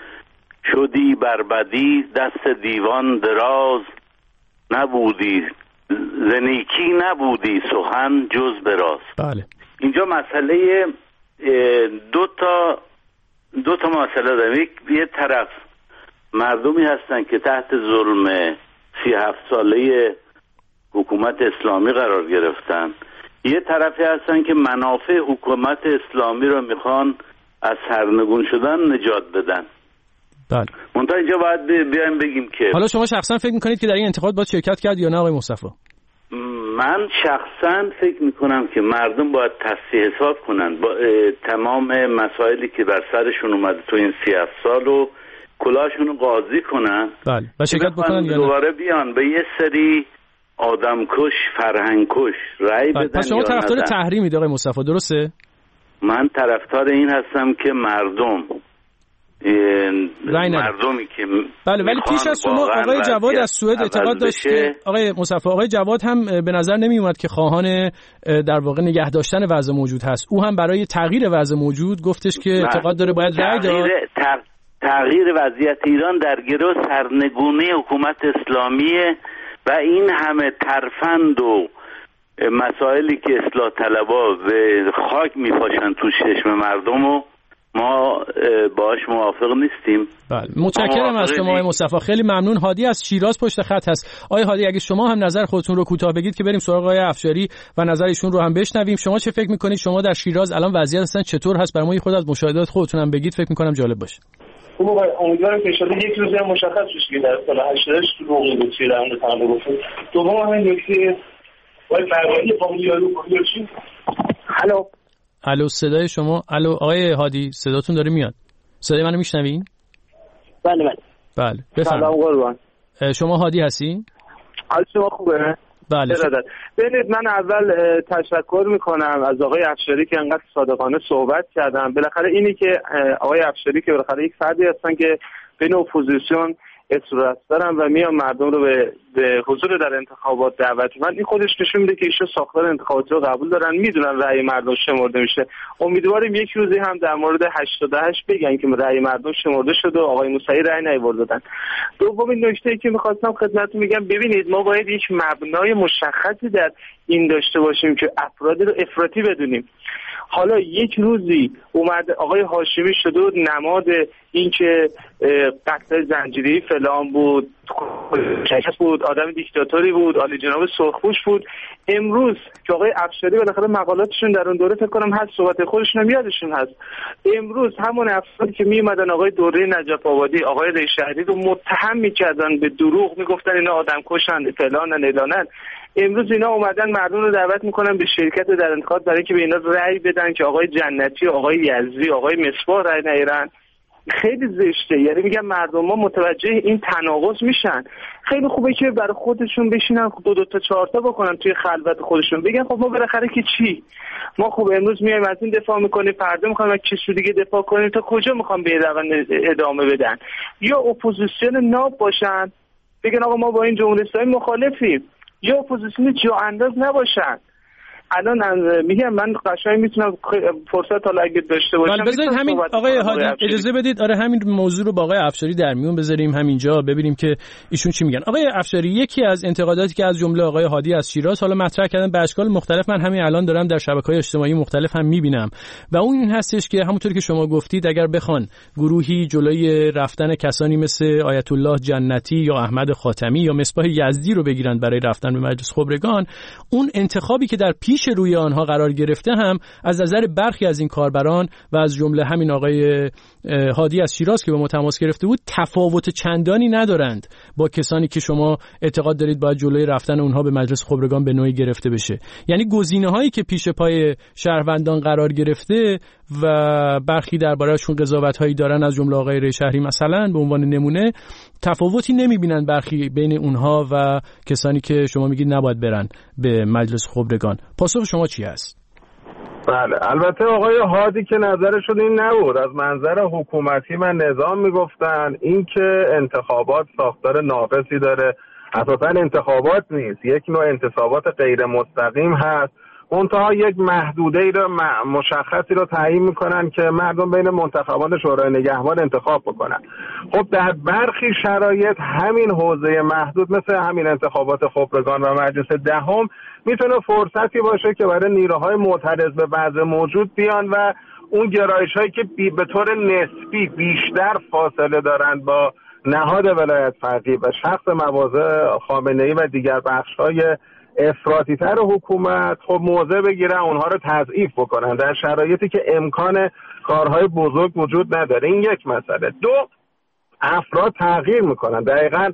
شدی بربدی دست دیوان دراز، نبودی زنیکی نبودی سخن جز براز. بله. اینجا مسئله دو تا دو تا مسئله داریم. یک یه طرف مردمی هستن که تحت ظلم سی هفت ساله حکومت اسلامی قرار گرفتن، یه طرفی هستن که منافع حکومت اسلامی رو میخوان از سرنگون شدن نجات بدن. بله. منتها اینجا باید بیایم بگیم که حالا شما شخصا فکر میکنید که در این انتخابات باید شرکت کرد یا نه آقای مصطفی؟ من شخصا فکر میکنم که مردم باید تصحیح حساب کنن با تمام مسائلی که بر سرشون اومده تو این سی هفت سال و کلاشون رو قاضی کنن. بله. و شرکت بکنن یا نه؟ دوباره بیان به یه سری آدمکش فرهنگکش رأی بدن. پس شما طرفدار تحریمید آقای مصطفی، درسته؟ من طرفدار این هستم که مردم مردمی که بله، ولی پیش از شما آقای جواد از سوئد اعتقاد داشت که آقای مصطفی آقای جواد هم به نظر نمی اومد که خواهان در واقع نگه داشتن وضع موجود هست. او هم برای تغییر وضع موجود گفتش که اعتقاد داره باید رأی داد. تغییر وضعیت ایران در گرو سرنگونی حکومت اسلامیه و این همه ترفند و مسائلی که اصلاح طلبا به خاک میپاشن تو چشم مردم و ما باش موافق نیستیم. بله، متشکرم از شما آقای مصطفی، خیلی ممنون. هادی از شیراز پشت خط هست. آقای هادی اگه شما هم نظر خودتون رو کوتاه بگید که بریم سراغ آقای افشاری و نظر ایشون رو هم بشنویم. شما چه فکر میکنید؟ شما در شیراز الان وضعیت اصلا چطور هست؟ برای ما خود از مشاهدات خودتون هم بگید، فکر میکنم جالب باشه. خب امیدوارم که ان یک روز هم مشخص بشه که در سال هشتاد تو موقع بود چه روند تمام گفت. دوم همین نکته وای فرمانی قومیارو قومیارچی. الو الو صدای شما. الو آقای هادی صداتون داره میاد. صدای منو میشنوین؟ بله بله. بله بفرمایید. سلام قربان. شما هادی هستین؟ حال شما خوبه؟ بله. ببینید من اول تشکر میکنم از آقای افشاری که انقدر صادقانه صحبت کردن. بالاخره اینی که آقای افشاری که بالاخره یک فردی هستن که بین اپوزیسیون اصرار دارن و میان مردم رو به, به حضور در انتخابات دعوت میکنن، این خودش نشون میده که ایشون ساختار انتخاباتی رو قبول دارن، میدونن رأی مردم شمرده میشه. امیدواریم یک روزی هم در مورد هشتاد و هشت بگن که رأی مردم شمرده شد و آقای موسوی رأی نیاوردن. دومین نکته‌ای که می‌خواستم خدمتتون بگم، ببینید ما باید یک مبنای مشخصی در این داشته باشیم که افرادی رو افراطی بدونیم. حالا یک روزی اومد آقای هاشمی شده بود نماد این که قتل زنجیری فلان بود، شخص بود، آدم دیکتاتوری بود، عالی جناب سرخپوش بود. امروز که آقای افشاری بالاخره مقالاتشون در اون دوره فکر کنم هست، صحبت خودشون هم یادشون هست، امروز همون افرادی که میومدن آقای دوره نجف آبادی، آقای ری شهری رو متهم میکردن به دروغ، میگفتن اینا آدم کشن فلانن اعلانن، امروز اینا اومدن مردم رو دعوت میکنن به شرکت در انتخابات برای که به اینا رأی بدن که آقای جنتی، آقای یزدی، آقای مصباح رأی نیارن. خیلی زشته. یعنی میگم مردم ما متوجه این تناقض میشن. خیلی خوبه که برای خودشون بشینن دو دو تا چهار تا بکنن توی خلوت خودشون، بگن خب ما بالاخره که چی، ما خب امروز میایم از این دفاع میکنیم، فردا میخوام از کسی دیگه دفاع کنیم، تا کجا میخوام به روند ادامه بدن؟ یا اپوزیسیون ناب باشن بگن آقا ما با این جمهوری اسلامی مخالفیم، یا اپوزیسیون جا انداز نباشن. الان میگم من قشنگ میتونم فرصت حالا اگه داشته باشم بذارید همین آقای هادی اجازه بدید آره همین موضوع رو با آقای افشاری در میون بذاریم همینجا ببینیم که ایشون چی میگن. آقای افشاری، یکی از انتقاداتی که از جمله آقای هادی از شیراز حالا مطرح کردن به اشکال مختلف، من همین الان دارم در شبکه‌های اجتماعی مختلف هم میبینم و اون این هستش که همونطور که شما گفتید اگر بخوان گروهی جلوی رفتن کسانی مثل آیت الله جنتی یا احمد خاتمی یا مصباح یزدی رو بگیرن برای رفتن به مجلس خبرگان، اون انتخابی که در پیش روی آنها قرار گرفته هم از نظر برخی از این کاربران و از جمله همین آقای هادی از شیراز که به ما تماس گرفته بود تفاوت چندانی ندارند با کسانی که شما اعتقاد دارید باید جلوی رفتن اونها به مجلس خبرگان به نوعی گرفته بشه. یعنی گزینه‌هایی که پیش پای شهروندان قرار گرفته و برخی درباره‌شون قضاوت‌هایی دارن از جمله آقای ری شهری مثلا به عنوان نمونه، تفاوتی نمی‌بینن برخی بین اونها و کسانی که شما میگید نباید برن به مجلس خبرگان. پاسخ شما چی است؟ بله البته آقای هادی که نظرشون این نبود، از منظر حکومتی من نظام میگفتن این که انتخابات ساختار ناقصی داره، اساسا انتخابات نیست، یک نوع انتصابات غیر مستقیم هست، منتها یک محدوده رو مشخصی رو تعیین میکنن که مردم بین منتخبان شورای نگهبان انتخاب بکنن. خب در برخی شرایط همین حوزه محدود مثل همین انتخابات خبرگان و مجلس دهم میتونه فرصتی باشه که برای نیروهای معترض به وضع موجود بیان و اون گرایش هایی که بی به طور نسبی بیشتر فاصله دارند با نهاد ولایت فقیه و شخص مواضع خامنه‌ای و دیگر بخش های افراطی تر حکومت خب موضع بگیرن، اونها رو تضعیف بکنن در شرایطی که امکان کارهای بزرگ وجود نداره. این یک مسئله. دو، افراد تغییر میکنن. دقیقاً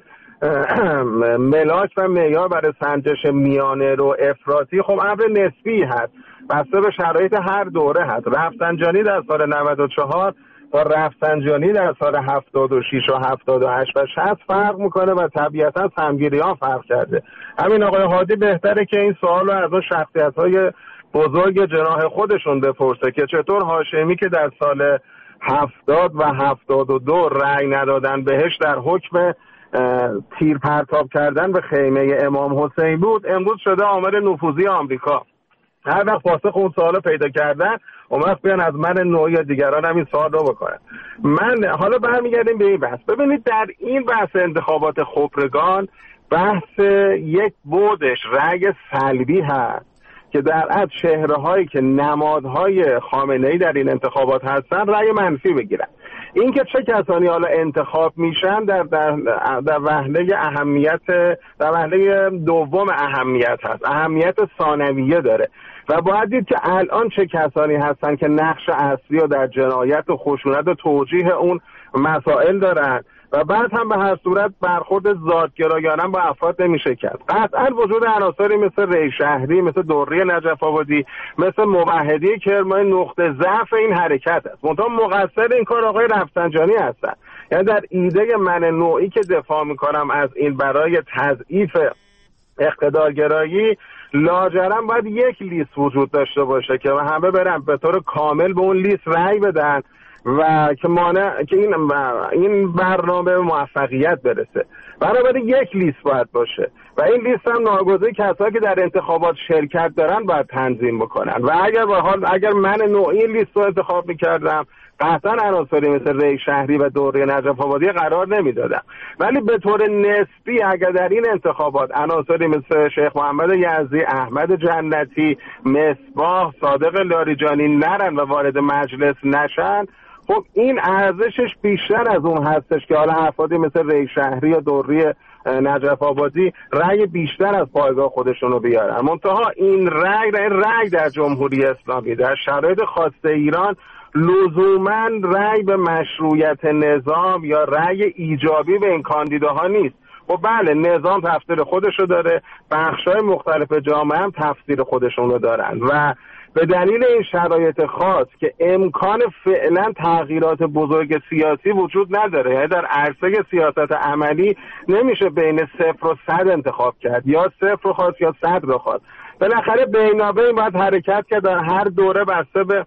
ملاک و معیار برای سنجش میانه رو افراطی خب امر نسبی هست، بسته به شرایط هر دوره هست. رفسنجانی در سال نود و چهار با رفسنجانی در سال هفتاد و شش و هفتاد و هشت و شصت فرق میکنه و طبیعتا سمگیری ها فرق کرده. همین آقای هادی بهتره که این سوال رو از اون شخصیت های بزرگ جناح خودشون بپرسه که چطور هاشمی که در سال هفتاد و هفتاد و دو رأی ندادن بهش در حکم تیر پرتاب کردن به خیمه امام حسین بود، امروز شده عامل نفوذی آمریکا. هر وقت پاسخ اون سوالو پیدا کردن اون وقت بیان از من نوعی یا دیگران هم این سوال رو بکنن. من حالا برمیگردیم به این بحث. ببینید در این بحث انتخابات خبرگان بحث یک بودش رأی سلبی هست که در از چهره‌هایی که نمادهای خامنه‌ای در این انتخابات هستن رأی منفی بگیرن. این که چه کسانی حالا انتخاب میشن در در در وهله اهمیت در وهله دوم اهمیت هست، اهمیت ثانویه داره و باید دید که الان چه کسانی هستن که نقش اصلی رو در جنایت و خشونت و توجیه اون مسائل دارن و بعد هم به هر صورت برخورد ذاتگرایانه با افراد نمیشه کرد. قطعا وجود عناصری مثل ری شهری، مثل دوره نجف آبادی، مثل موحدی کرمانی نقطه ضعف این حرکت است. منتها مقصر این کار آقای رفسنجانی هستن. یعنی در ایده من نوعی که دفاع میکنم از این برای تضعیف اقتدارگرایی لاجرم باید یک لیست وجود داشته باشه که همه برن به طور کامل به اون لیست رأی بدن و که مانع که این این برنامه موفقیت برسه. بنابراین یک لیست باید باشه و این لیست هم ناگزیر کسایی که در انتخابات شرکت دارن باید تنظیم بکنن و اگر به حال اگر من نوعی لیست رو انتخاب میکردم قطعا عناصری مثل ری شهری و دوره نجف آبادی قرار نمیدادم. ولی به طور نسبی اگر در این انتخابات عناصری مثل شیخ محمد یزدی، احمد جنتی، مصباح، صادق لاریجانی نرن و وارد مجلس نشن، خب این ارزشش بیشتر از اون هستش که حالا افرادی مثل ری شهری یا دوره نجف آبادی رأی بیشتر از پایگاه خودشونو بیارن. منتها این رأی رأی در جمهوری اسلامی در شرایط خاص ایران لزوماً رأی به مشروعیت نظام یا رأی ایجابی به این کاندیداها نیست. و بله نظام تفسیر خودشو داره، بخشای مختلف جامعه هم تفسیر خودشونو دارن و به دلیل این شرایط خاص که امکان فعلا تغییرات بزرگ سیاسی وجود نداره، یعنی در عرصه سیاست عملی نمیشه بین صفر و صد انتخاب کرد، یا صفر رو خواست یا صد رو خواست. بالاخره بینابین باید حرکت کرد، در هر دوره بسته به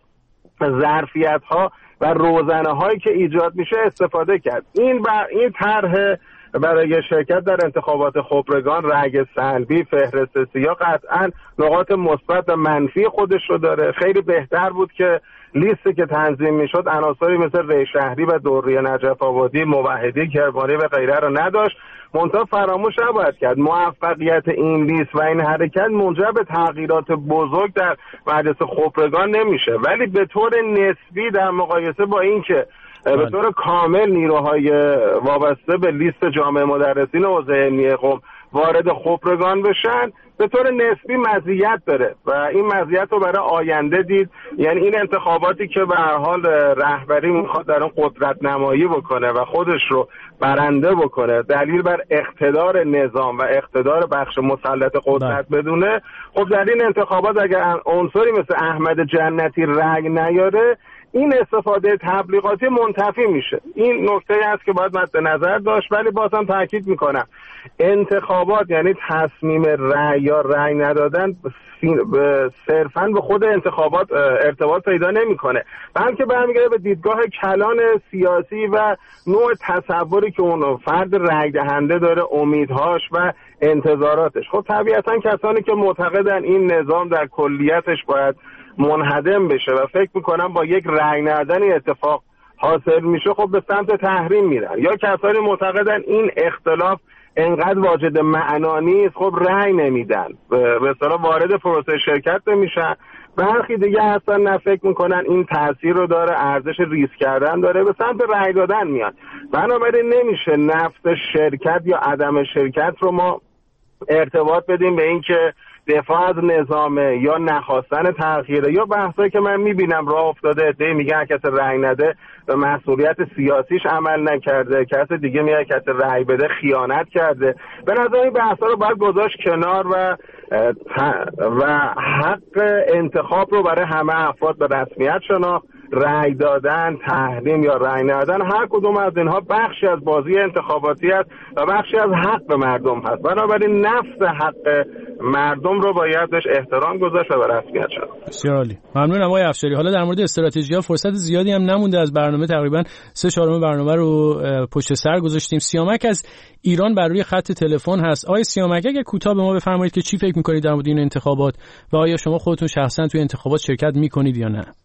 ظرفیت ها و روزنه هایی که ایجاد میشه استفاده کرد. این بر این طرح برای شرکت در انتخابات خبرگان رأی سلبی، فهرست سیاه، قطعا نقاط مثبت و منفی خودش رو داره. خیلی بهتر بود که لیستی که تنظیم میشد عناصری مثل ری شهری و دوره نجف آبادی، موحدی، کرمانی و غیره رو نداشت. منتها فراموش نباید کرد موفقیت این لیست و این حرکت منجر به تغییرات بزرگ در مجلس خبرگان نمیشه، ولی به طور نسبی در مقایسه با اینکه به طور کامل نیروهای وابسته به لیست جامعه مدرسین حوزه علمیه قم وارد خبرگان بشن به طور نسبی مزیت داره و این مزیت رو برای آینده دید. یعنی این انتخاباتی که به هر حال رهبری میخواد در اون قدرت نمایی بکنه و خودش رو برنده بکنه دلیل بر اقتدار نظام و اقتدار بخش مسلط قدرت بدونه، خب در این انتخابات اگر عنصری مثل احمد جنتی رأی نیاره این استفاده تبلیغاتی منتفی میشه. این نکته است که باید مد نظر داشت. ولی بازم تاکید میکنم انتخابات یعنی تصمیم رأی یا رأی ندادن صرفاً به خود انتخابات ارتباط پیدا نمیکنه، بلکه برمیگرده به دیدگاه کلان سیاسی و نوع تصوری که اون فرد رأی دهنده داره، امیدهاش و انتظاراتش. خب طبیعتاً کسانی که معتقدن این نظام در کلیتش باید منهدم بشه و فکر میکنم با یک رأی ندادن اتفاق حاصل میشه، خب به سمت تحریم میرن. یا کسانی معتقدن این اختلاف انقدر واجد معنا نیست، خب رأی نمیدن، به اصطلاح وارد پروسه شرکت نمیشن. برخی دیگه هستن نه فکر میکنن این تاثیر رو داره، ارزش ریسک کردن داره، به سمت رأی دادن میان. بنابراین نمیشه نفس شرکت یا عدم شرکت رو ما ارتباط بدیم به این که دفاع از نظامه یا نخواستن تغییره، یا بحثایی که من میبینم راه افتاده عده‌ای میگن کسی رأی نده به مسئولیت سیاسیش عمل نکرده، کسی دیگه میگه کسی رأی بده خیانت کرده. به نظر این بحثا رو باید گذاشت کنار و و حق انتخاب رو برای همه افراد به رسمیت شناخت. رأی دادن، تحریم یا رأی ندادن، هر کدوم از اینها بخشی از بازی انتخاباتی است و بخشی از حق مردم هست. بنابراین نفس حق مردم رو باید بهش احترام گذاشت و به رسمیت شناخت. بسیار عالی. ممنونم آقای افشاری. حالا در مورد استراتژی‌ها فرصت زیادی هم نمونده از برنامه، تقریبا سه چهارم برنامه رو پشت سر گذاشتیم. سیامک از ایران بر روی خط تلفن هست. آقای سیامک اگه کوتاه به ما بفرمایید که چی فکر می‌کنید در مورد این انتخابات و آیا شما خودتون شخصا توی انتخابات شرکت می‌کنید یا نه؟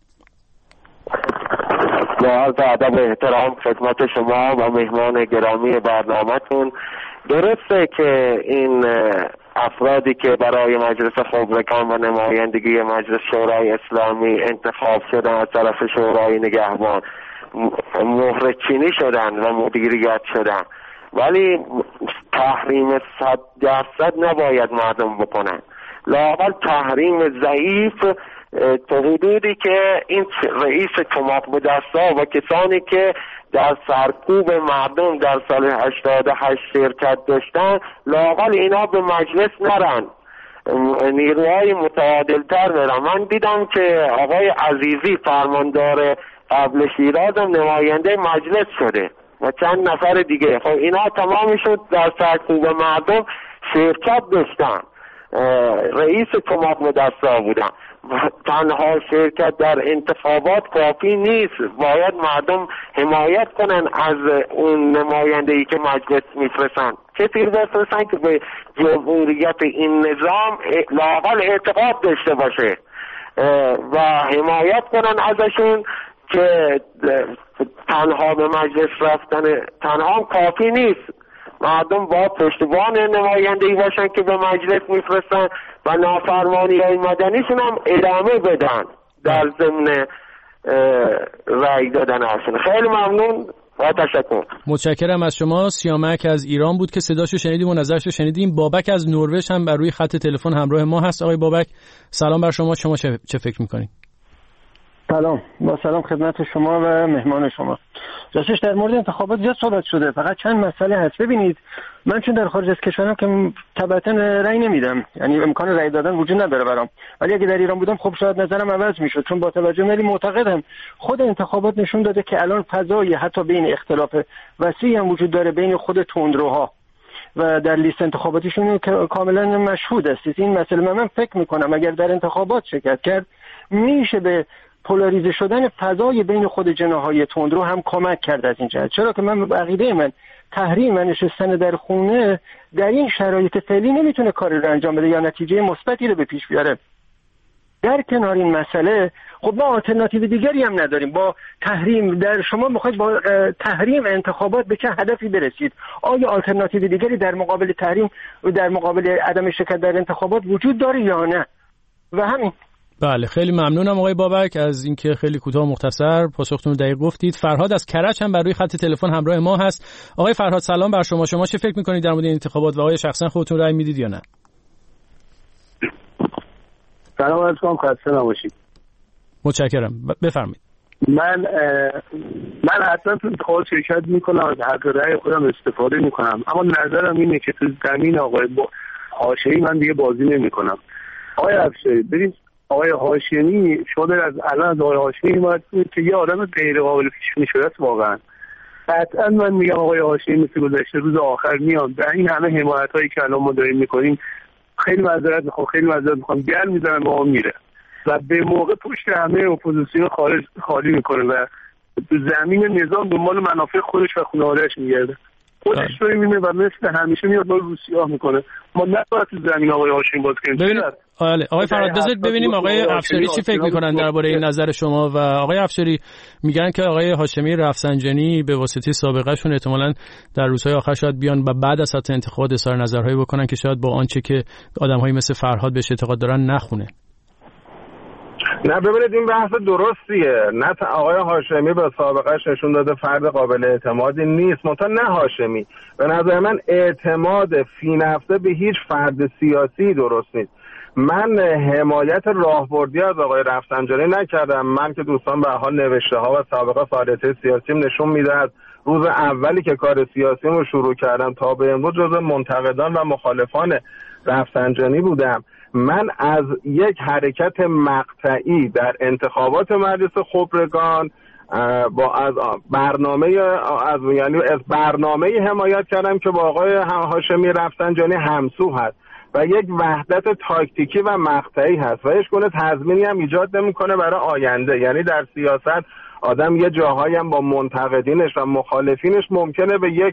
با عرض ادب و احترام خدمت شما و مهمان گرامی برنامه‌تون، درسته که این افرادی که برای مجلس خبرگان و نمایندگی مجلس شورای اسلامی انتخاب شدن از طرف شورای نگهبان مهره چینی شدن و مدیریت شدن، ولی تحریم صد درصد نباید مردم بکنن. لااقل تحریم ضعیف تا حدودی که این رئیس کمک به دستا و کسانی که در سرکوب مردم در سال هشتاد و هشت شرکت داشتن لااقل اینا به مجلس نرن، نیروهای متعادلتر برن. من دیدم که آقای عزیزی فرماندار قبل شیراز هم نماینده مجلس شده و چند نفر دیگه. خب اینا تمام شد در سرکوب مردم شرکت داشتن، رئیس کمک به دستا بودن. تنها شرکت در انتخابات کافی نیست، باید مردم حمایت کنن از اون نماینده‌ای که مجلس میفرستن، کسی رو بفرستن که به جمهوریت این نظام لااقل اعتقاد داشته باشه و حمایت کنن ازشون که تنها به مجلس رفتن تنها کافی نیست، مردم با پشتیبان نمایندگی باشن که به مجلس میفرستن و نافرمانی های مدنیشون هم ادامه بدن در ضمن رأی دادن هستن. خیلی ممنون و تشکر. متشکرم از شما. سیامک از ایران بود که صداشو شنیدیم و نظرشو شنیدیم. بابک از نروژ هم بر روی خط تلفن همراه ما هست. آقای بابک سلام بر شما. شما چه, چه فکر میکنید؟ سلام، با سلام خدمت شما و مهمان شما. راستش در مورد انتخابات زیاد صحبت شده، فقط چند مسئله هست. ببینید من چون در خارج از کشورم که طبعا رأی نمیدم، یعنی امکان رأی دادن وجود نداره برام، ولی اگه در ایران بودم خب شاید نظرم عوض میشد، چون با توجه ولی معتقدم خود انتخابات نشون داده که الان فضای حتی بین اختلاف وسیعی هم وجود داره بین خود تندروها و در لیست انتخاباتیشون کاملا مشهود است این مسئله. من, من فکر میکنم اگر در انتخابات شرکت کرد میشه به پولاریزه شدن فضای بین خود جناح‌های تندرو هم کمک کرد از این جهت. چرا که من عقیده من تحریم و نشستن در خونه در این شرایط فعلی نمیتونه کاری رو انجام بده یا نتیجه مثبتی رو به پیش بیاره. در کنار این مسئله خب ما آلترناتیو دیگری هم نداریم. با تحریم در شما میخواید با تحریم انتخابات به چه هدفی برسید؟ آیا آلترناتیو دیگری در مقابل تحریم و در مقابل عدم شرکت در انتخابات وجود داره یا نه؟ و همین. بله خیلی ممنونم آقای بابک از اینکه خیلی کوتاه و مختصر پاسختون رو دقیق گفتید. فرهاد از کرج هم بر روی خط تلفن همراه ما هست. آقای فرهاد سلام بر شما. شما چه فکر می‌کنید در مورد این انتخابات و آیا شخصا خودتون رأی میدید یا نه؟ سلام علیکم، خسته نباشید. متشکرم، بفرمایید. من من حتما تو انتخابات شرکت میکنم، از حق رأی خودم استفاده میکنم، اما نظرم اینه که تو زمین آقای هاشمی من دیگه بازی نمیکنم. آقای افشاری ببین، آقای هاشمی شما در از الان از آقای هاشمی حمایت کنید که یه آدم غیر قابل پیش‌بینی شده است. واقعا قطعا من میگم آقای هاشمی مثل گذشته روز آخر میاد در این همه حمایتایی که الان ما داریم میکنیم خیلی معذرت میخوام خیلی معذرت میخوام گل میزنم با ما میره و به موقع پشت همه اپوزیسیون خارج خالی میکنه و تو زمین نظام دنبال منافع خودش و خانواده‌اش میگرده. خودش رو میبینه و مثل همیشه میاد با روسیاه میکنه. ما نباید تو زمین آقای هاشمی باز کنیم. ببینید آقای فرهاد بذارید ببینیم آقای افشاری چی فکر میکنن درباره این نظر شما. و آقای افشاری میگن که آقای هاشمی رفسنجانی به واسطه سابقه شون احتمالاً در روزهای آخر شاید بیان و بعد از حتی انتخابات اظهار نظرهایی بکنن که شاید با آنچه که آدم‌های مثل فرهاد بهش اعتقاد دارن نخونه. نه ببینید این بحث درستیه. نه آقای هاشمی به سابقهش نشون داده فرد قابل اعتمادی نیست. منتها نه هاشمی، به نظر من اعتماد فی نفسه به هیچ فرد سیاسی درست نیست. من حمایت راهبردی از آقای رفسنجانی نکردم. من که دوستان به حال نوشته ها و سابقه فعالیت سیاسیم نشون میده از روز اولی که کار سیاسیم رو شروع کردم تا به امروز جزو منتقدان و مخالفان رفسنجانی بودم. من از یک حرکت مقطعی در انتخابات مجلس خبرگان با از برنامه از یعنی از برنامه حمایت کردم که با آقای هاشمی رفسنجانی همسو هست و یک وحدت تاکتیکی و مقطعی هست و هیچ گونه تضمینی هم ایجاد نمیکنه برای آینده. یعنی در سیاست آدم یه جاهایی هم با منتقدینش و مخالفینش ممکنه به یک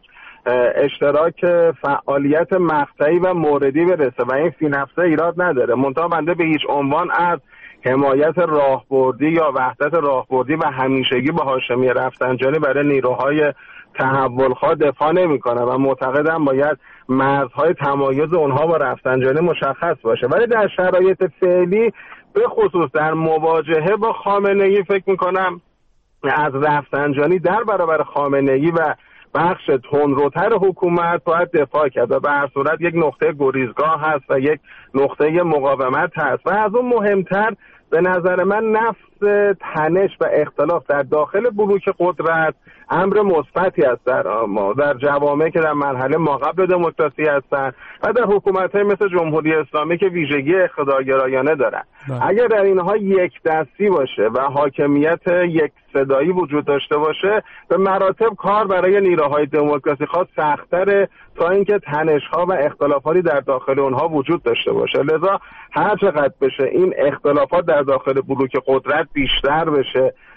اشتراک فعالیت مقطعی و موردی برسه و این فی نفسه ایراد نداره. منتها بنده به هیچ عنوان از حمایت راهبردی یا وحدت راهبردی و همیشگی با هاشمی رفسنجانی برای نیروهای تحولخواه دفاع نمی‌کنم و معتقدم باید مرزهای تمایز اونها با رفسنجانی مشخص باشه. ولی در شرایط فعلی به خصوص در مواجهه با خامنه‌ای فکر می‌کنم از رفسنجانی در برابر خامنه‌ای و بخش تندروتر حکومت باید دفاع کرد و به هر صورت یک نقطه گریزگاه هست و یک نقطه مقاومت هست و از اون مهمتر به نظر من نفس تنش و اختلاف در داخل بلوک قدرت امر مثبتی است در در جوامعی که در مرحله ماقبل دموکراسی هستند و در حکومت‌های مثل جمهوری اسلامی که ویژگی اقتدارگرایانه دارند. اگر در اینها یک دستی باشه و حاکمیت یک صدایی وجود داشته باشه به مراتب کار برای نیروهای دموکراسی خواست سخت‌تره تا اینکه تنش‌ها و اختلافاتی در داخل اونها وجود داشته باشه. لذا هر چقدر بشه این اختلافات در داخل بلوک قدرت بیشتر بشه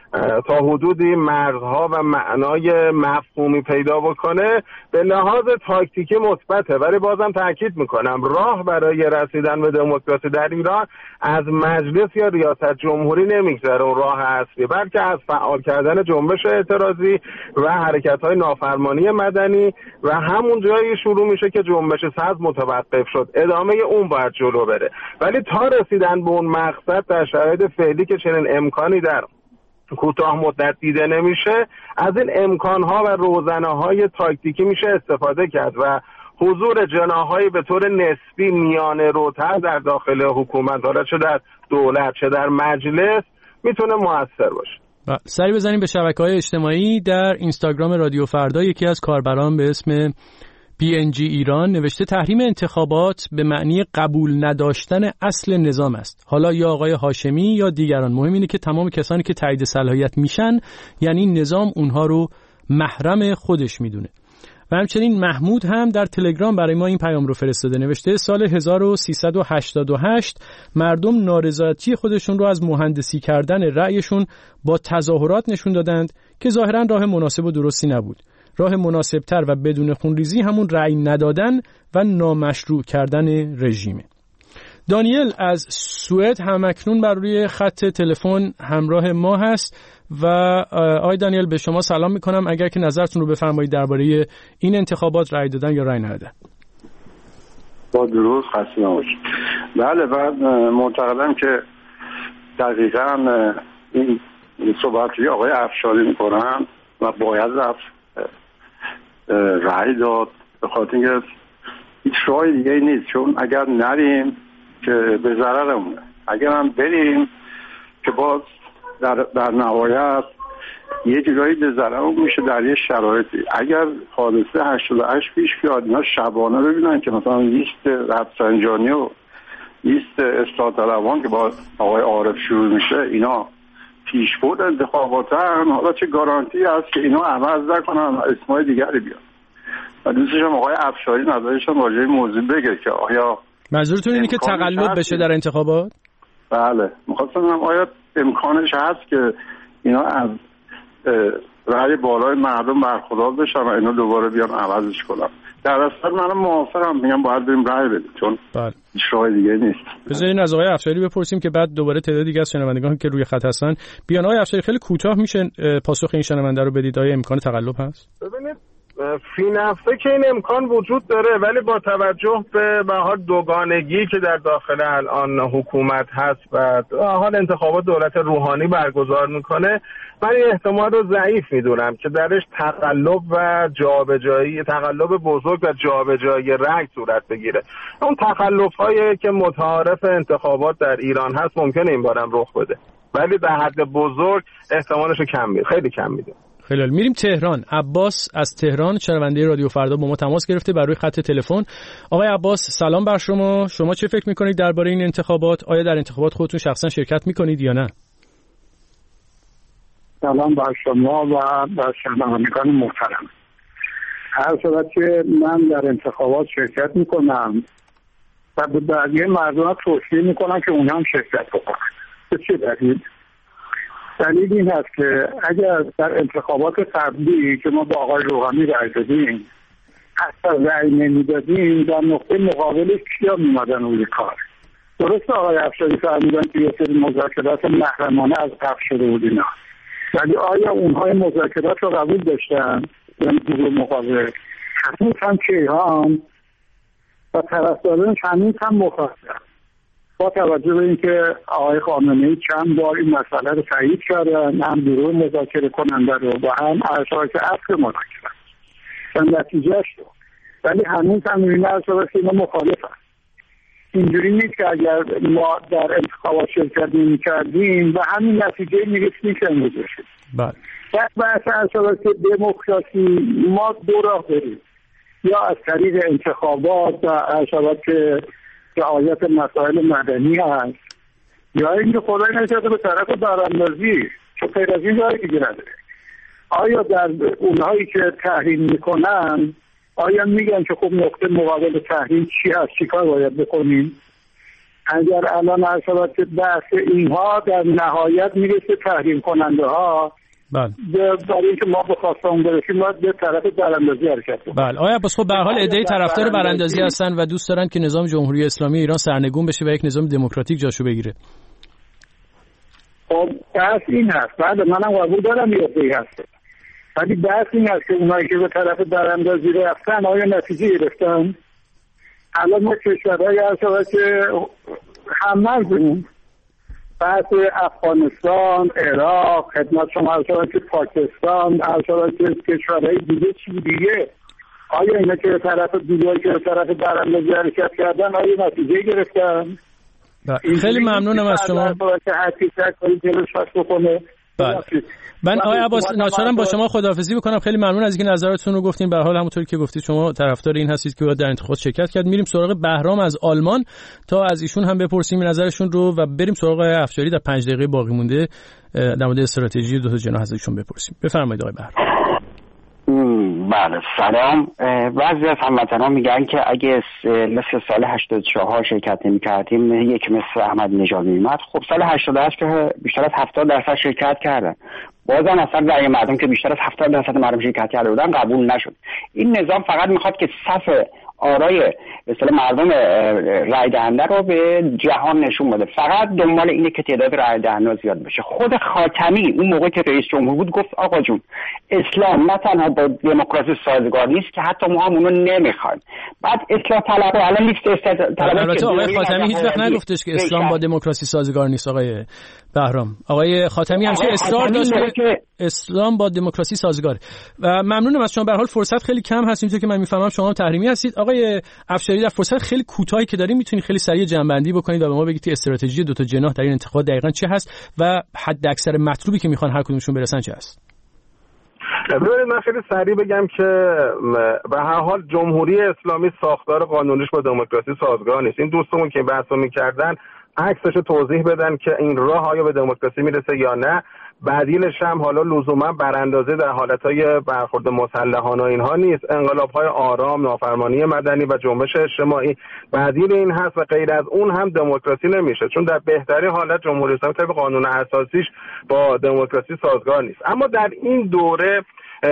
تا حدودی مرزها و معنای مفهومی پیدا بکنه به لحاظ تاکتیکی مثبته، ولی بازم تاکید میکنم راه برای رسیدن به دموکراسی در ایران از مجلس یا ریاست جمهوری نمیگذره اون راه اصلی، بلکه از فعال کردن جنبش اعتراضی و حرکت‌های نافرمانی مدنی و همون جایی شروع میشه که جنبش سبز متوقف شد، ادامه اون باید جلو بره. ولی تا رسیدن به اون مقصد در شرایط فعلی که چنین امکانی در کوتاه مدت دیده نمیشه، از این امکانها و روزنه‌های تاکتیکی میشه استفاده کرد و حضور جناح‌های به طور نسبی میانه روتر در داخل حکومت، حالا چه در دولت چه در مجلس، میتونه موثر باشه. سری بزنیم به شبکه‌های اجتماعی. در اینستاگرام رادیو فردا یکی از کاربران به اسم پی ان جی ایران نوشته تحریم انتخابات به معنی قبول نداشتن اصل نظام است. حالا یا آقای هاشمی یا دیگران، مهم اینه که تمام کسانی که تایید صلاحیت میشن یعنی نظام اونها رو محرم خودش میدونه. و همچنین محمود هم در تلگرام برای ما این پیام رو فرستاده، نوشته سال هزار و سیصد و هشتاد و هشت مردم نارضایتی خودشون رو از مهندسی کردن رأیشون با تظاهرات نشون دادند که ظاهراً راه مناسب و درستی نبود. راه مناسبتر و بدون خونریزی همون رأی ندادن و نامشروع کردن رژیمه. دانیل از سوئد همکنون بر روی خط تلفن همراه ما هست و آقای دانیل به شما سلام میکنم. اگر که نظرتون رو بفرمایید درباره این انتخابات، رأی دادن یا رأی ندادن. با درود خسته نباشید. بله، و معتقدم که دقیقاً این صحبتی آقای افشاری میکنن و باید رفت رأی داد، به خاطر اینکه هیچ راهی دیگه نیست، چون اگر نریم که به ضررمونه، اگر هم بریم که باز در, در نهایت یه جورایی به ضررمون میشه در یه شرایطی. اگر حادثه هشتاد و هشت پیش بیاد اینا شبانه ببینن که مثلا لیست رفسنجانی و لیست اصلاح طلبان که با آقای عارف شروع میشه اینا پیشبرد انتخاباتن، حالا چه گارانتی هست که اینا عوض نکنن و اسمای دیگری بیاد. و دوستشم آقای افشاری نظرشم راجع به موضوع بگه که آیا منظورتون اینه که تقلب بشه در انتخابات؟ بله، می‌خواستم بگم آیا امکانش هست که اینا از رأی بالای مردم برخوردار بشن و اینا دوباره بیان عوضش کنن. در اصل من موافقم، میگم باید بریم رأی بدیم، چون بله هیچ راه دیگه نیست. بذارین از آقای افشاری بپرسیم که بعد دوباره تعداد دیگه از شنوندگان که روی خط هستن بیان. آقای افشاری خیلی کوتاه میشه پاسخ این شنونده رو بدید، آیا امکان تقلب هست؟ ببینید فی نفسه که این امکان وجود داره، ولی با توجه به به حال دوگانگی که در داخل الان حکومت هست و حال انتخابات دولت روحانی برگزار میکنه، من این احتمال رو ضعیف میدونم که درش تقلب و جابجایی تقلب بزرگ و جابجایی رأی صورت بگیره. اون تقلب‌هایی که متعارف انتخابات در ایران هست ممکنه این بارم رخ بده، ولی در حد بزرگ احتمالش رو کم میده، خیلی کم میده. خیلی میریم تهران. عباس از تهران شنونده رادیو فردا با ما تماس گرفته بر روی خط تلفن. آقای عباس سلام بر شما. شما چه فکر میکنید درباره این انتخابات؟ آیا در انتخابات خودتون شخصا شرکت میکنید یا نه؟ سلام بر شما و بر شنوندگان محترم. هر صورت که من در انتخابات شرکت میکنم و به بقیه مردم توصیه میکنم که اونها هم شرکت بکنن. به چه دلیل؟ دلیل این هست که اگر در انتخابات قبلی که ما با آقای روحانی رأی دادیم حتی رأی نمیدادیم، در نقطه مقابل کیا میمدن روی کار؟ درست آقای افشاری فرمودن که یه سری مذاکرات محرمانه از قبل شده بود اینا، ولی آیا اونها مذاکرات رو قبول داشتن؟ یعنی گروه مقابل هنوز هم کیهان و طرفداران هنوز هم مخالفن، با توجه به اینکه آقای خامنه‌ای چند بار این مسئله رو تایید کردن، هم گروه مذاکره کننده رو و هم اشتراک اصل مذاکره و نتیجه شد، ولی هنوز هم این مسئله اینا مخالفن. اینجوری نیست که اگر ما در انتخابات شرکت نمی‌کردیم و همین نتیجه می‌رسیم که امروز شد. بله. در بحث اساس دموکراسی ما دو راه داریم، یا از طریق انتخابات و اشتراک که رعایت مسائل مدنی هست، یا اینکه خدای نکرده به طرف دراندازی، چون غیر از این راه دیگه نداره. آیا در اونهایی که تحریم میکنن آیا میگن که خب نقطه مقابل تحریم چی هست، چی کار باید بکنیم؟ اگر الان هر شود که بحث اینها در نهایت میرسه تحریم کننده ها، بله، برای اینکه ما به خواستمون برسیم باید به طرف براندازی حرکت کنیم. بله آیا بس خب به هر حال عده‌ای طرفدار براندازی هستن و دوست دارن که نظام جمهوری اسلامی ایران سرنگون بشه و یک نظام دموکراتیک جاشو بگیره. خب بحث این هست، بعد منم قبول دارم یه عده‌ای هست، ولی بحث این هست که اونایی که به طرف براندازی رفتن آیا نتیجه گرفتن؟ الان ما کشورهایی هست که هممرزمون، بحث افغانستان، عراق، خدمت شما هست که پاکستان، هست که کشورهای دیگه چی دیگه، آیا اینا که به طرف دیگه که به طرف براندازی حرکت کردن آیا نتیجه گرفتن؟ خیلی ممنونم از شما. بله. من آقای عباس ناچارم با شما خداحافظی بکنم. خیلی ممنون از اینکه نظراتتون رو گفتین. به هر حال همونطوری که گفتید شما طرفدار این هستید که باید در انتخابات شرکت کرد. میریم سراغ بهرام از آلمان تا از ایشون هم بپرسیم نظرشون رو و بریم سراغ افشاری در پنج دقیقه باقی مونده در مورد استراتژی دو تا جناح از ایشون بپرسیم. بفرمایید آقای بهرام. بله سلام. بعضی از هموطنان میگن که اگه مثل سال هشتاد و چهار شرکت نمی‌کردیم یک مثل احمد نژاد میومد. خب سال هشتاد و هشت که بیشتر از هفتاد درصد شرکت کردن، بازم اصلا رأی مردم که بیشتر از هفتاد درصد مردم شرکت کرده بودن قبول نشد. این نظام فقط میخواد که صف آرای مثلا مردم رای دهنده رو به جهان نشون بده، فقط دنبال اینه که تعداد رای دهنده زیاد بشه. خود خاتمی اون موقع که رئیس جمهور بود گفت آقا جون اسلام نه تنها با دموکراسی سازگار نیست که حتی ما هم اونو نمیخوایم. بعد اصلاح طلبها الان لیست طلبها، البته آقای خاتمی هیچ وقت نگفتش که اسلام با دموکراسی سازگار نیست. آقای بهرام، آقای خاتمی همیشه اصرار داشت که اسلام با دموکراسی سازگاره. و ممنونم از شما. به هر حال فرصت خیلی کم هست، اینطور که من میفهمم شما تحریمی هستید. آقای افشاری در فرصت خیلی کوتاهی که داریم میتونید خیلی سریع جمع‌بندی بکنید و به ما بگید که استراتژی دو تا جناح در این انتخابات دقیقاً چه هست و حد اکثر مطلوبی که میخوان هر کدومشون برسن چه هست. ببینید من خیلی سریع بگم که به هر حال جمهوری اسلامی ساختار قانونیش با دموکراسی سازگار نیست. این دوستمون که بحثو می‌کردن عکسش رو توضیح بدن که این راه آیا به دموکراسی میرسه یا نه. بدیلش هم حالا لزوما براندازی در حالتهای برخورد مسلحانه و اینها نیست، انقلاب‌های آرام، نافرمانی مدنی و جنبش اجتماعی بدیل این هست و غیر از اون هم دموکراسی نمیشه، چون در بهترین حالت جمهوری اسلامی طبق قانون اساسیش با دموکراسی سازگار نیست. اما در این دوره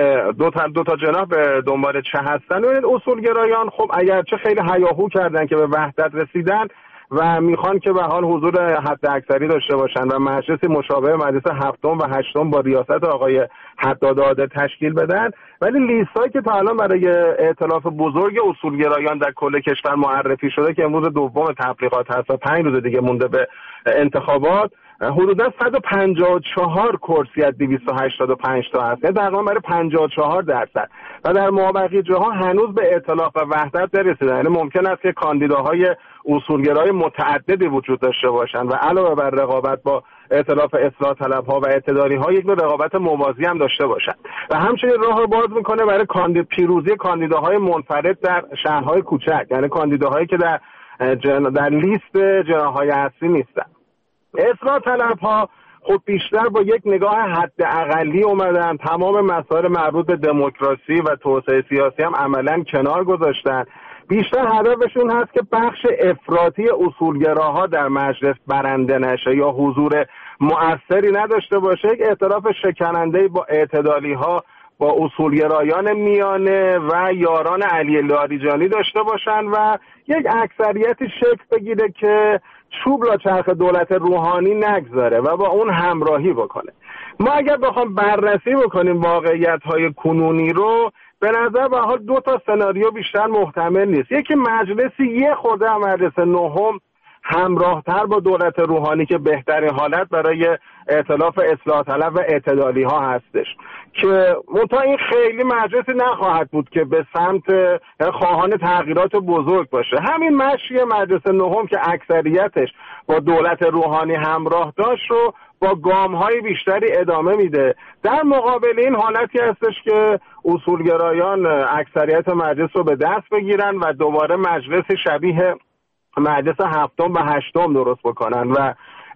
دو تا دو تا جناح به دنبال چه هستن؟ ببینید اصولگرایان خب اگرچه خیلی هیاهو کردن که به وحدت رسیدن و میخوان که به حال حضور حد اکثری داشته باشن و مجلسی مشابه مجلس هفتم و هشتم با ریاست آقای حداد عادل تشکیل بدن، ولی لیستایی که تا الان برای ائتلاف بزرگ اصولگرایان در کل کشور معرفی شده که امروز دوم تبلیغات هست و پنج روز دیگه مونده به انتخابات، حدودا صد و پنجاه و چهار کرسی از دویست و هشتاد و پنج تا هست، یعنی تقریبا برای پنجاه و چهار درصد و در مابقی جاها هنوز به ائتلاف و وحدت نرسیدن. یعنی ممکن است که کاندیداهای اصولگرای متعددی وجود داشته باشند و علاوه بر رقابت با ائتلاف اصلاح طلبها و اعتدالی‌ها یک نوع رقابت موازی هم داشته باشند و همچنین راه رو باز میکنه برای کاندید پیروزی کاندیداهای منفرد در شهرهای کوچک، یعنی کاندیداهایی که در جن... در لیست جناح‌های اصلی نیستن. اصلاح طلبها خب بیشتر با یک نگاه حد اقلی اومدن، تمام مسائل مربوط به دموکراسی و توسعه سیاسی هم عملاً کنار گذاشتن. بیشتر هدفشون هست که بخش افراطی اصولگراها در مجلس برنده نشه یا حضور مؤثری نداشته باشه، یک ائتلاف شکننده با اعتدالی‌ها با اصولگرایان میانه و یاران علی لاریجانی داشته باشن و یک اکثریتی شکل بگیره که چوب را چرخ دولت روحانی نگذاره و با اون همراهی بکنه. ما اگر بخوام بررسی بکنیم واقعیت‌های کنونی رو، به نظر به حال دو تا سناریو بیشتر محتمل نیست. یکی مجلسی یه خورده مجلس نهم همراهتر با دولت روحانی که بهترین حالت برای ائتلاف اصلاح طلب و اعتدالی ها هستش که منتها این خیلی مجلسی نخواهد بود که به سمت خواهان تغییرات بزرگ باشه. همین مشی مجلس نهم که اکثریتش با دولت روحانی همراه داشت رو با گام‌های بیشتری ادامه میده. در مقابل این حالتی هستش که اصولگرایان اکثریت مجلس رو به دست بگیرن و دوباره مجلس شبیه مجلس هفتم و هشتم درست بکنن و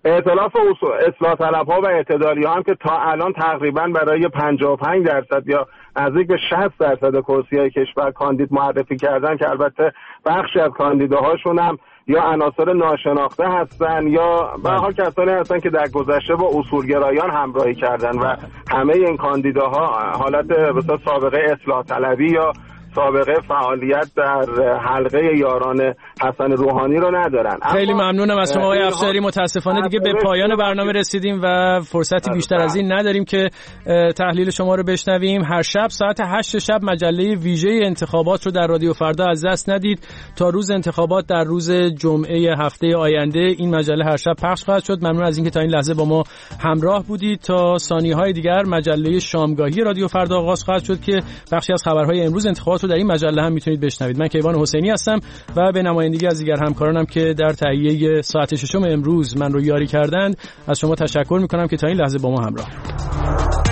ائتلاف اصلاح طلب‌ها و اعتدالی‌ها هم که تا الان تقریبا برای پنجاه و پنج درصد یا نزدیک به شصت درصد کرسی‌های کشور کاندید معرفی کردن که البته بخشی از کاندیداهاشون هم یا عناصر ناشناخته هستن یا به هر حال کسانی هستن که در گذشته با اصولگرایان همراهی کردن و همه این کاندیداها حالت مثلا سابقه اصلاح طلبی یا سابقه فعالیت در حلقه یاران حسن روحانی رو ندارن. خیلی ممنونم از شما آقای افشاری. متاسفانه دیگه به پایان برنامه رسیدیم و فرصتی بیشتر از این نداریم که تحلیل شما رو بشنویم. هر شب ساعت هشت شب مجله ویژه انتخابات رو در رادیو فردا از دست ندید. تا روز انتخابات در روز جمعه هفته آینده این مجله هر شب پخش خواهد شد. ممنون از اینکه تا این لحظه با ما همراه بودید. تا ثانیه‌های دیگر مجله شامگاهی رادیو فردا آغاز خواهد شد که بخشی از خبرهای امروز انتخابات رو در این مجله هم میتونید بشنوید. من کیوان حسینی هستم و به نمایندگی از دیگر همکارانم که در تهیه ساعت ششم امروز من رو یاری کردند از شما تشکر میکنم که تا این لحظه با ما همراه.